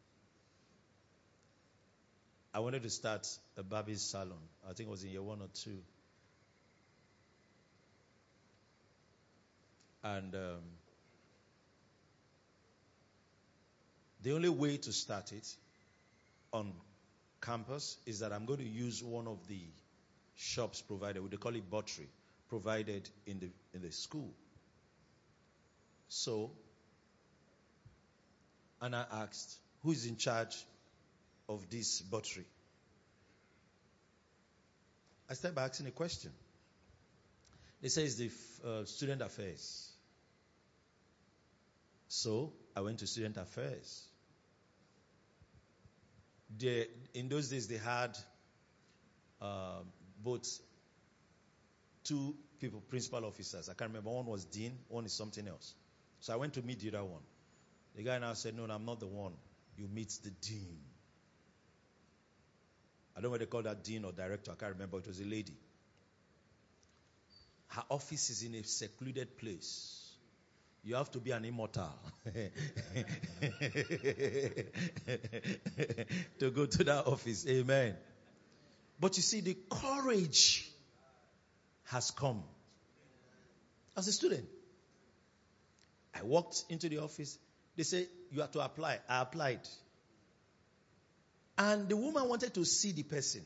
I wanted to start a Barbie's salon. I think it was in year one or two. And um, the only way to start it on campus is that I'm going to use one of the shops provided, they call it buttery, provided in the in the school. So, and I asked, who is in charge of this buttery? I started by asking a question. They say it's the uh, student affairs. So I went to student affairs. They, in those days, they had uh, both two people, principal officers. I can't remember. One was dean, one is something else. So I went to meet the other one. The guy now said, no, no, I'm not the one. You meet the dean. I don't know whether they call that dean or director. I can't remember. It was a lady. Her office is in a secluded place. You have to be an immortal to go to that office. Amen. But you see, the courage has come. As a student, I walked into the office. They said, you have to apply. I applied. And the woman wanted to see the person.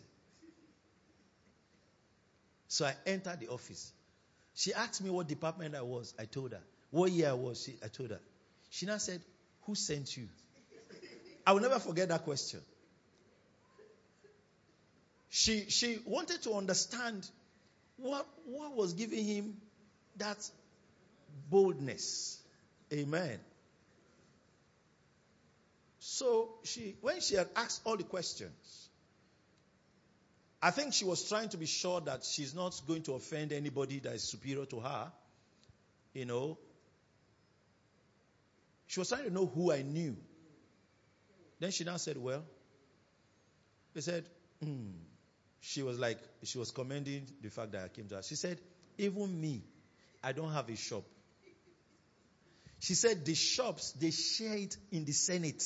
So I entered the office. She asked me what department I was. I told her. What year I was. She, I told her. She now said, who sent you? I will never forget that question. She she wanted to understand what, what was giving him that boldness. Amen. So she, when she had asked all the questions, I think she was trying to be sure that she's not going to offend anybody that is superior to her. You know. She was trying to know who I knew. Then she now said, well, they said, hmm. She was like, she was commending the fact that I came to her. She said, even me, I don't have a shop. She said, the shops, they share it in the Senate.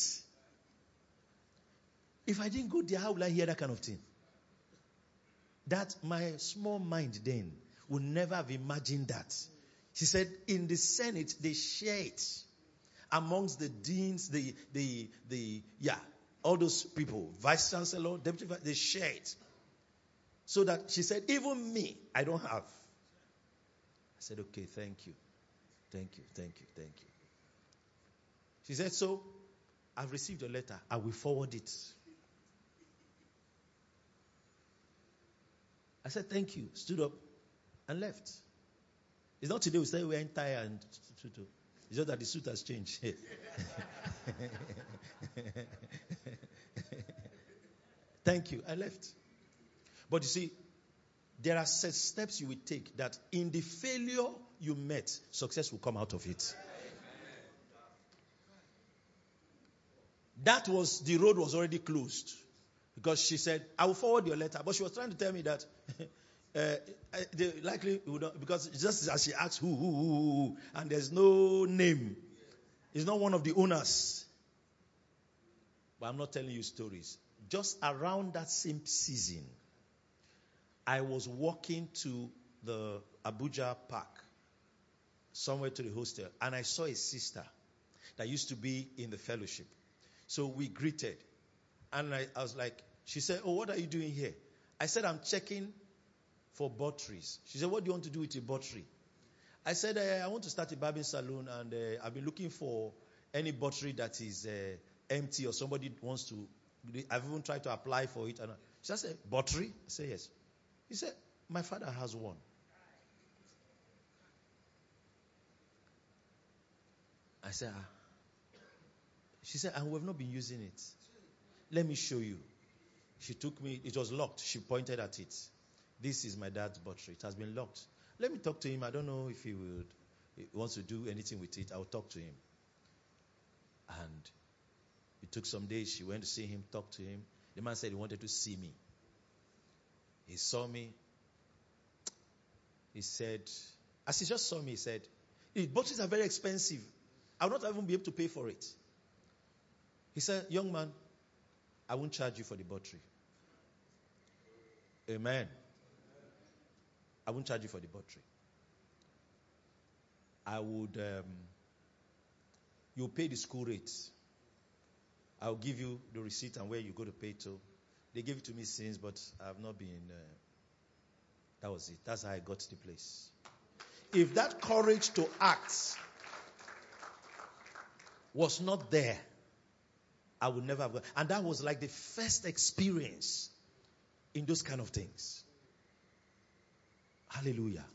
If I didn't go there, how would I hear that kind of thing? That my small mind then would never have imagined that. She said, in the Senate, they share it amongst the deans, the, the, the, yeah, all those people, vice chancellor, deputy vice, they share it. So that she said, even me, I don't have. I said, okay, thank you. Thank you, thank you, thank you. She said, so, I've received your letter. I will forward it. I said, thank you. Stood up and left. It's not today we say we're in tie and suit. It's just that the suit has changed. Thank you. I left. But you see, there are set steps you will take that in the failure you met, success will come out of it. That was, the road was already closed. Because she said, I will forward your letter. But she was trying to tell me that uh, they likely would not, because just as she asked who, who, who, who, and there's no name. It's not one of the owners. But I'm not telling you stories. Just around that same season, I was walking to the Abuja Park, somewhere to the hostel, and I saw a sister that used to be in the fellowship. So we greeted, and I, I was like, she said, "Oh, what are you doing here?" I said, "I'm checking for batteries." She said, "What do you want to do with your battery?" I said, uh, "I want to start a barbing salon, and uh, I've been looking for any battery that is uh, empty or somebody wants to. I've even tried to apply for it." And she said, "Battery?" I said, "Yes." He said, "My father has one." I said, ah. She said, "And we've not been using it. Let me show you." She took me. It was locked. She pointed at it. "This is my dad's battery. It has been locked. Let me talk to him. I don't know if he would, he wants to do anything with it. I'll talk to him." And it took some days. She went to see him, talk to him. The man said he wanted to see me. He saw me. He said, as he just saw me, he said, "The batteries are very expensive. I will not even be able to pay for it." He said, "Young man, I won't charge you for the battery." Amen. I won't charge you for the battery. I would, um, you'll pay the school rates. I'll give you the receipt and where you go to pay to. They gave it to me since, but I've not been, uh, that was it. That's how I got to the place. If that courage to act was not there, I would never have gone. And that was like the first experience in those kind of things. Hallelujah.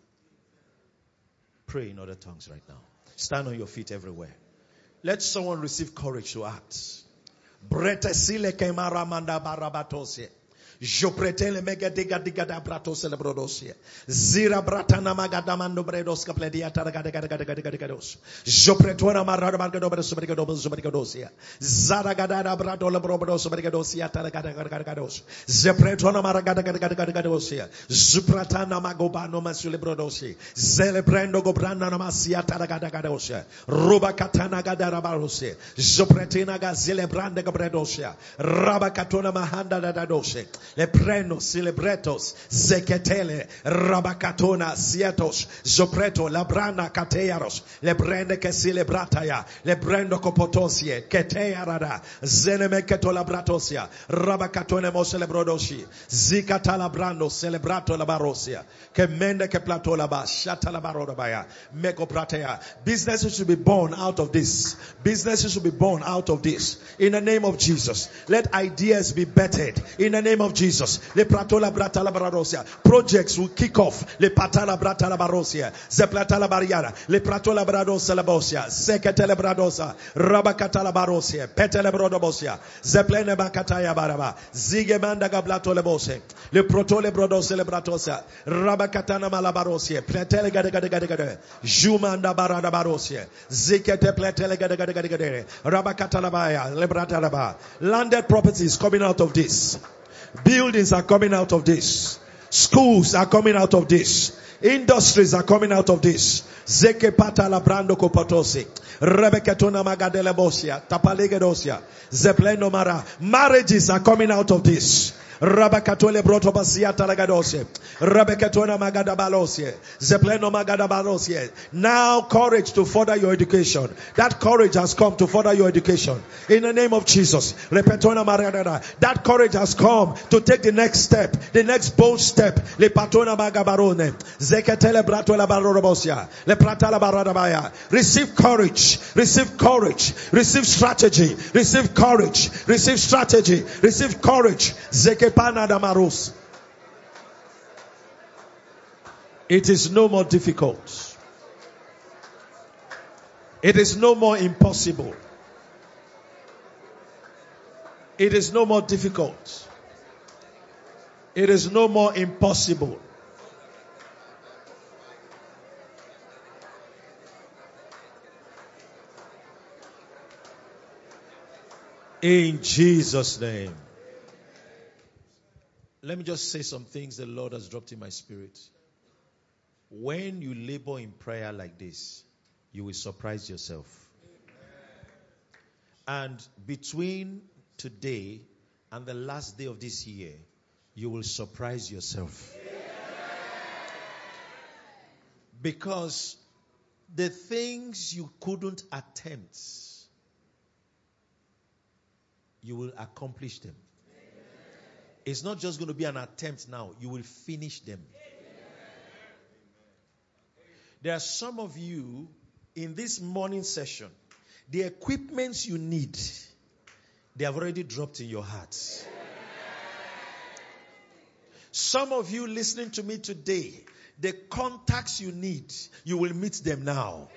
Pray in other tongues right now. Stand on your feet everywhere. Let someone receive courage to act. Bretesile kemara manda barabatose. Jopretele mega diga diga da brato celebrodosia. Zira bratana magadamando bredos capledia taragadagadagados. Jopretona marada margadoberos supergadobos supergadosia. Zaragadada brato lebrodos supergadosia taragadagadagados. Zepretona maragadagadagadosia. Zupratana magobano masulebrodosi. Zelebrando gobrana namasia taragadagadosha. Ruba katana gadarabarosia. Zopretina gazelebrande gabredosia. Rabakatona mahanda dadadose. Lepreno celebretos zeketele rabakatona sietos zopreto labrana katearos lebrende ke celebrataya lebrendo kopotosie ketearada zenemeketo labratosia rabakatone mo celebrodoshi zikata labrando celebrato labarosia kemende ke plato laba shata labarodabaya meko pratea. Businesses should be born out of this. Businesses should be born out of this in the name of Jesus. Let ideas be bettered in the name of Jesus. Le pratola bratala barosia. Projects will kick off. Le patala bratala barosia. Zeplatala bariara. Le pratola bradosa la bosia. Seketele bradosa. Rabakatala barosia. Petele brodobosia. Zeplene bakataya baraba. Zige manda gablato le bose. Le protole brodosa le bratosa. Rabakatana malabarosia. Pletele gade gade gade gade. Jumanda barada barosia. Zikete pletele gade gade gade gade. Rabakatala baya. Le bratala ba. Landed properties coming out of this. Buildings are coming out of this. Schools are coming out of this. Industries are coming out of this. Zeke pata la brando kopatosi. Rebeketona magadele bosia. Tapalegedosia. Zepleno mara. Marriages are coming out of this. Rabakatole broto basia talagadose. Rabekatona magada balosie. Zepleno magada balosie. Now courage to further your education. That courage has come to further your education. In the name of Jesus. Repetona marada. That courage has come to take the next step. The next bold step. Le patona magabarone. Zeketele brato la barorobosia. Le pratala baradabaya. Receive courage. Receive courage. Receive strategy. Receive courage. Receive strategy. Receive courage. Zeke It is no more difficult. It is no more impossible. It is no more difficult. It is no more impossible. In Jesus' name. Let me just say some things the Lord has dropped in my spirit. When you labor in prayer like this, you will surprise yourself. And between today and the last day of this year, you will surprise yourself. Because the things you couldn't attempt, you will accomplish them. It's not just going to be an attempt now. You will finish them. There are some of you in this morning session, the equipments you need, they have already dropped in your hearts. Some of you listening to me today, the contacts you need, you will meet them now.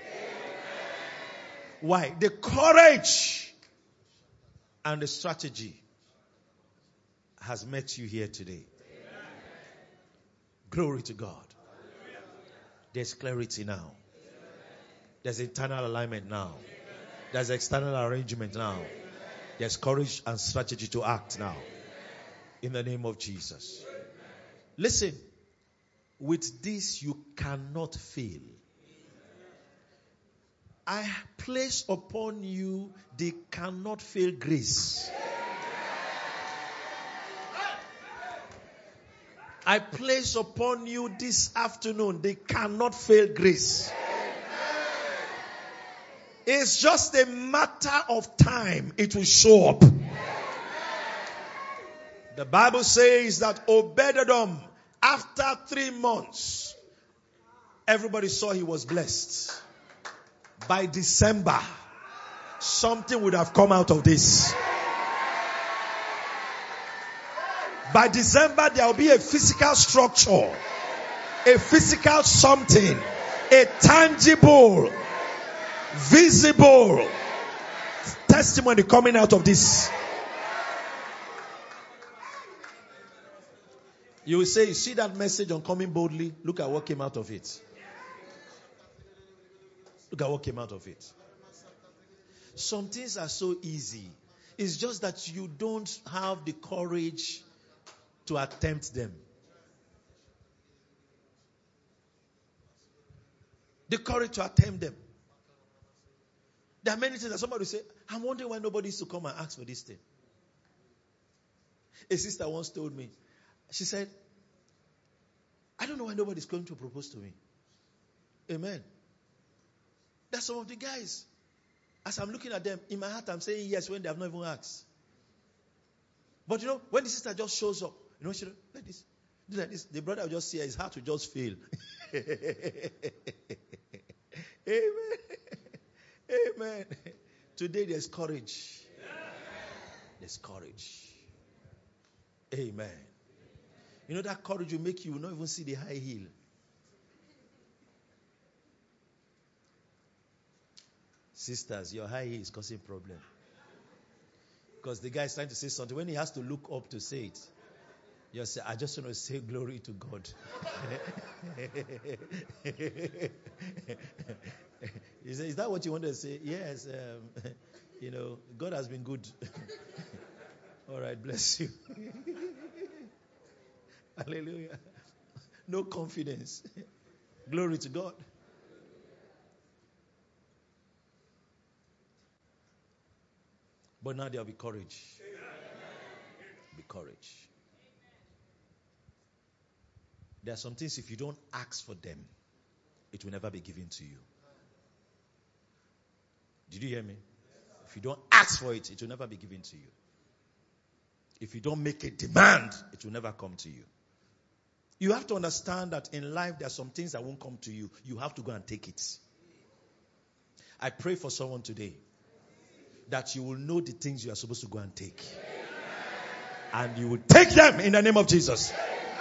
Why? The courage and the strategy has met you here today. Glory to God. There's clarity now. There's internal alignment now. There's external arrangement now. There's courage and strategy to act now. In the name of Jesus. Listen, with this you cannot fail. I place upon you the cannot fail grace. I place upon you this afternoon the cannot fail grace. It's just a matter of time. It will show up. The Bible says that Obed-Edom, after three months, everybody saw he was blessed. By December, something would have come out of this. By December, there will be a physical structure, a physical something, a tangible, visible testimony coming out of this. You will say, you see that message on coming boldly? Look at what came out of it. Look at what came out of it. Some things are so easy. It's just that you don't have the courage to attempt them. The courage to attempt them. There are many things that somebody will say, I'm wondering why nobody used to come and ask for this thing. A sister once told me, she said, I don't know why nobody's going to propose to me. Amen. That's some of the guys. As I'm looking at them, in my heart I'm saying yes when they have not even asked. But you know, when the sister just shows up, you know, she like this, do like this, the brother will just see her, his heart will just fail. Amen. Amen. Today there's courage. There's courage. Amen. You know that courage will make you not even see the high heel. Sisters, your high heel is causing problem. Because the guy is trying to say something. When he has to look up to say it, you say, I just want to say glory to God. He said, is that what you want to say? Yes. Um, you know, God has been good. All right, bless you. Hallelujah. No confidence. Glory to God. But now there'll be courage. Be courage. There are some things, if you don't ask for them, it will never be given to you. Did you hear me? If you don't ask for it, it will never be given to you. If you don't make a demand, it will never come to you. You have to understand that in life, there are some things that won't come to you. You have to go and take it. I pray for someone today that you will know the things you are supposed to go and take. And you will take them in the name of Jesus.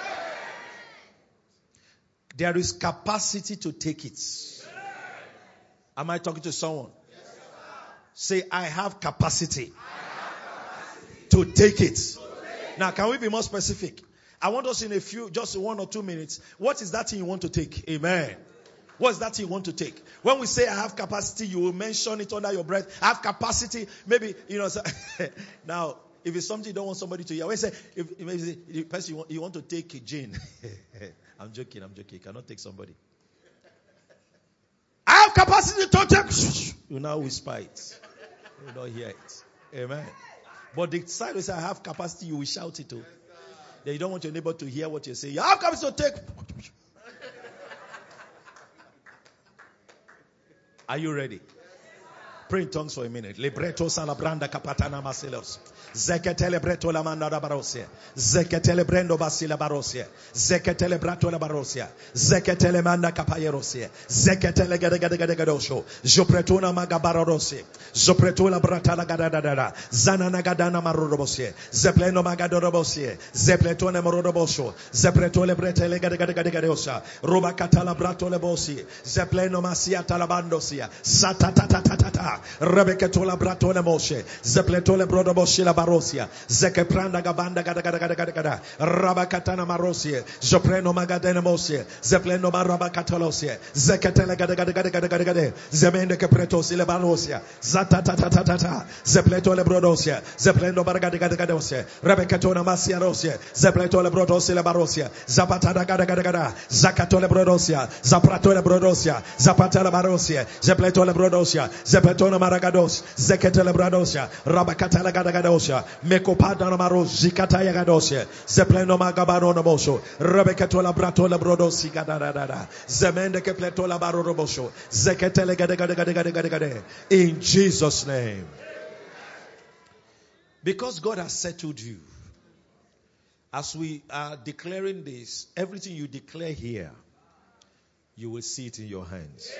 There is capacity to take it. Am I talking to someone? Say, I have capacity, to take it. Now, can we be more specific? I want us in a few, just one or two minutes. What is that thing you want to take? Amen. What's that thing you want to take? When we say I have capacity, you will mention it under your breath. I have capacity. Maybe, you know, so now, if it's something you don't want somebody to hear, when you say, if, if the person you want, you want to take a gin. I'm joking, I'm joking. You cannot take somebody. I have capacity to take. You now whisper it. You will not hear it. Amen. But the side will say, I have capacity, you will shout it too. Then you don't want your neighbor to hear what you say. You have capacity to take. Are you ready? Pray in tongues for a minute. Libreto salabranda kapatana masilos. Zeketele breto la manda barosia. Zeketele brendo basila barosia. Zeketele brato la barosia. Zeketele manda kapayerosia. Zeketele gada gada gada gadosho. Jopretuna magabarosia. Jopretula brata la gada gada. Zanana gadana marodobosia. Zepleno magadorobosia. Zepletone morodobosho. Zepretole bretele gada gada gada gadosa. Roba katala brato le bosi. Zepleno masia talabandosia. Satatatatata. Rebeketola bratole moshe. Zepletole brodoboshi la barosia. Zekepranda gabanda gada gada gada gada gada. Rabakatana marosie. Zopreno magadene mosie. Zepleno marabakatalosie. Zeketele gada gada gada gada gada gada. Zemende kepretosi le barosia. Zatatatatata. Zepletole brodosia. Zepleno baragada gada gada osie. Rebeketona masia rosie. Zepletole brodosi le barosia. Zapatada gada gada gada. Zakatole brodosia. Zapratole brodosia. Zapatala barosia. Zepletole brodosia. Zepletona maragados. Zeketele brodosia. Rabakatala gada gada osia. Mekopada namaro zikata yagadosia. Zepleno magabano namosho. Rebeketola bratola brodosi gada da da da. Zemende kepletola barorobosho. Zeketele gada gada gada gada gada gada. In Jesus' name. Because God has settled you. As we are declaring this, everything you declare here, you will see it in your hands.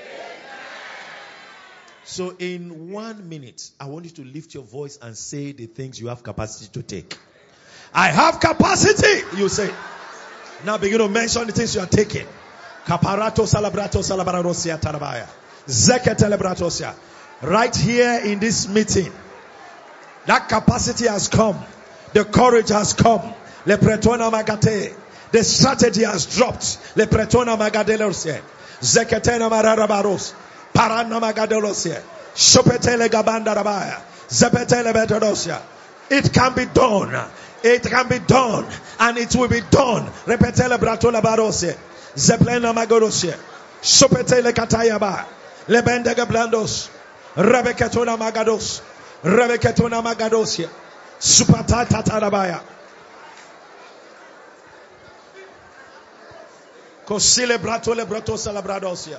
So in one minute, I want you to lift your voice and say the things you have capacity to take. I have capacity, you say. Now begin to mention the things you are taking. Caparato salabrato salabarosia tarabaya. Zeketelebratosia. Right here in this meeting, that capacity has come. The courage has come. Le pretona magate. The strategy has dropped. Le pretona magadelosia. Zeketena mararabaros. Parana magadelosia. Shopetele gabanda rabaya. Zepetele betodosia. It can be done. It can be done. And it will be done. Repetele bratola barosia. Zeplena magorosia. Shopetele katayaba. Lebendega blandos. Rebeketona magados. Rebeketona magadosia. Supatata tarabaya. Cosile brato le brato salabradosia.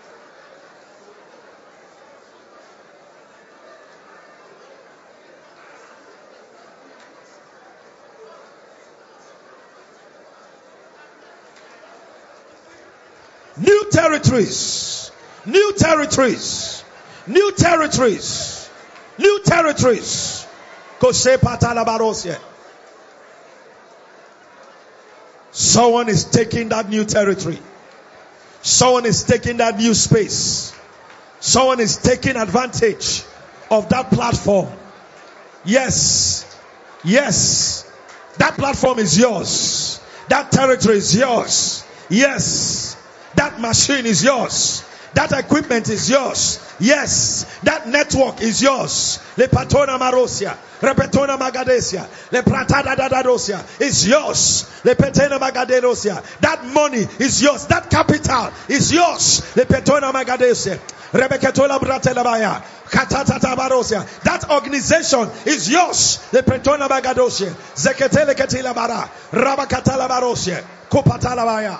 New territories. New territories. New territories. New territories. Kose patala barosia. Someone is taking that new territory. Someone is taking that new space. Someone is taking advantage of that platform. Yes. Yes. That platform is yours. That territory is yours. Yes. That machine is yours. That equipment is yours. Yes. That network is yours. Le patona marosia. Repetona magadesia. Le pratada dadadosia is yours. Le petena magadedosia. That money is yours. That capital is yours. Le petona magadesia. Rebeketola bratelabaya. Katatata barosia. That organization is yours. Le petona magadosia. Zeketele ketila bara. Rabakatala barosia. Kopatalabaya.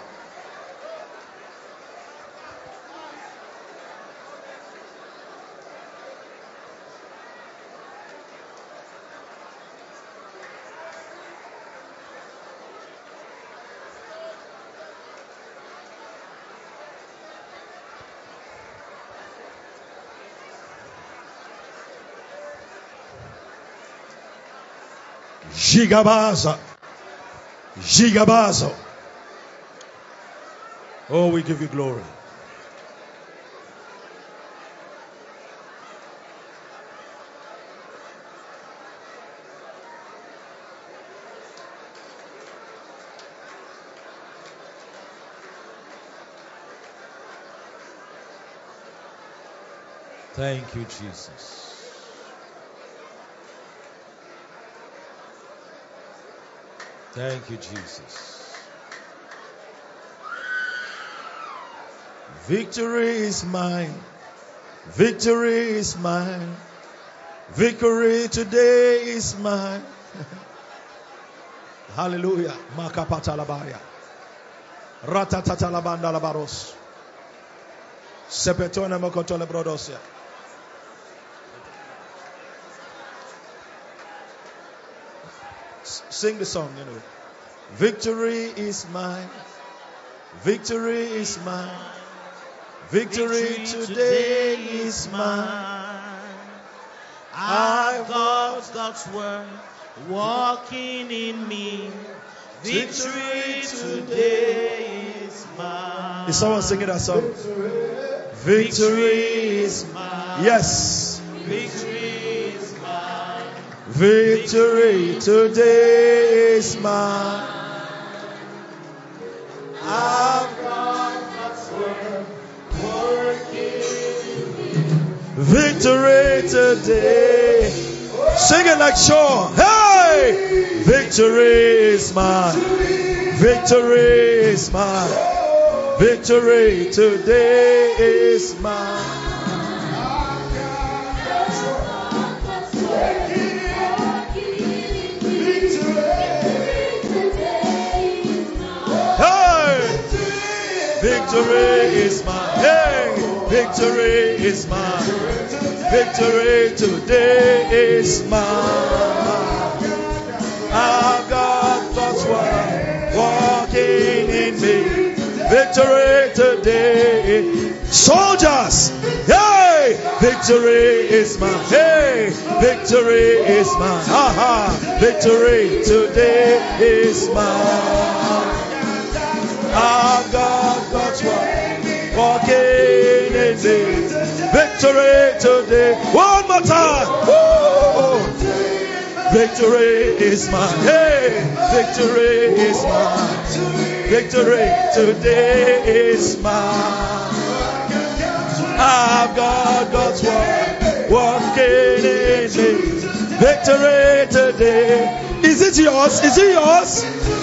Gigabaza. Gigabazo. Oh, we give you glory. Thank you, Jesus. Thank you, Jesus. Victory is mine. Victory is mine. Victory today is mine. Hallelujah. Makapatalabaya. Ratatatalabandalabaros. Sepetona Mokotola Brodosia. Sing the song, you know. Victory is mine. Victory is mine. Victory today is mine. I've got God's word walking in me. Victory today is mine. Is someone singing that song? Victory is mine. Yes. Victory is mine. Victory today is mine. I've got God's word working in me. Victory today. Sing it like Shaw. Hey! Victory is mine. Victory is mine. Victory today is mine. Victory is mine. Hey, victory is mine. Victory today is mine. I've got God's word walking in me. Victory today. Soldiers, hey, victory is mine. Hey, victory is mine. Aha, victory today is mine. I've got God's word walking in me. Victory today. One more time. Woo! Victory is mine. Hey, victory is mine. Victory today is mine. I've got God's word walking in me. Victory today. Is it yours? Is it yours?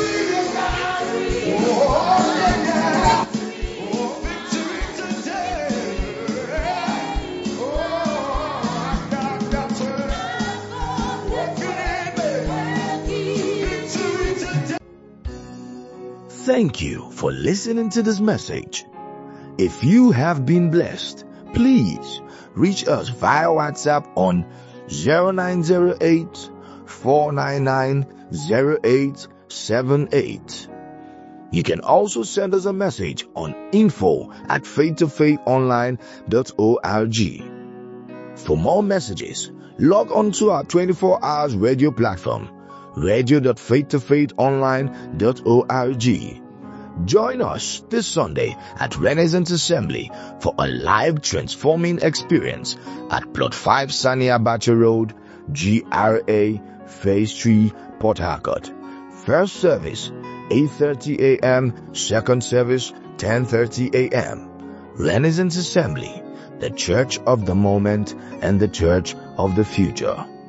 Thank you for listening to this message. If you have been blessed, please reach us via WhatsApp on zero nine zero eight, four nine nine, zero eight seven eight. You can also send us a message on info at faith to faith online dot org. For more messages, log on to our twenty-four hours radio platform, radio dot faith to faith online dot org. Join us this Sunday at Renaissance Assembly for a live transforming experience at Plot five Sania Abacha Road, G R A, Phase three, Port Harcourt. First service, eight thirty a.m. Second service, ten thirty a.m. Renaissance Assembly, the church of the moment and the church of the future.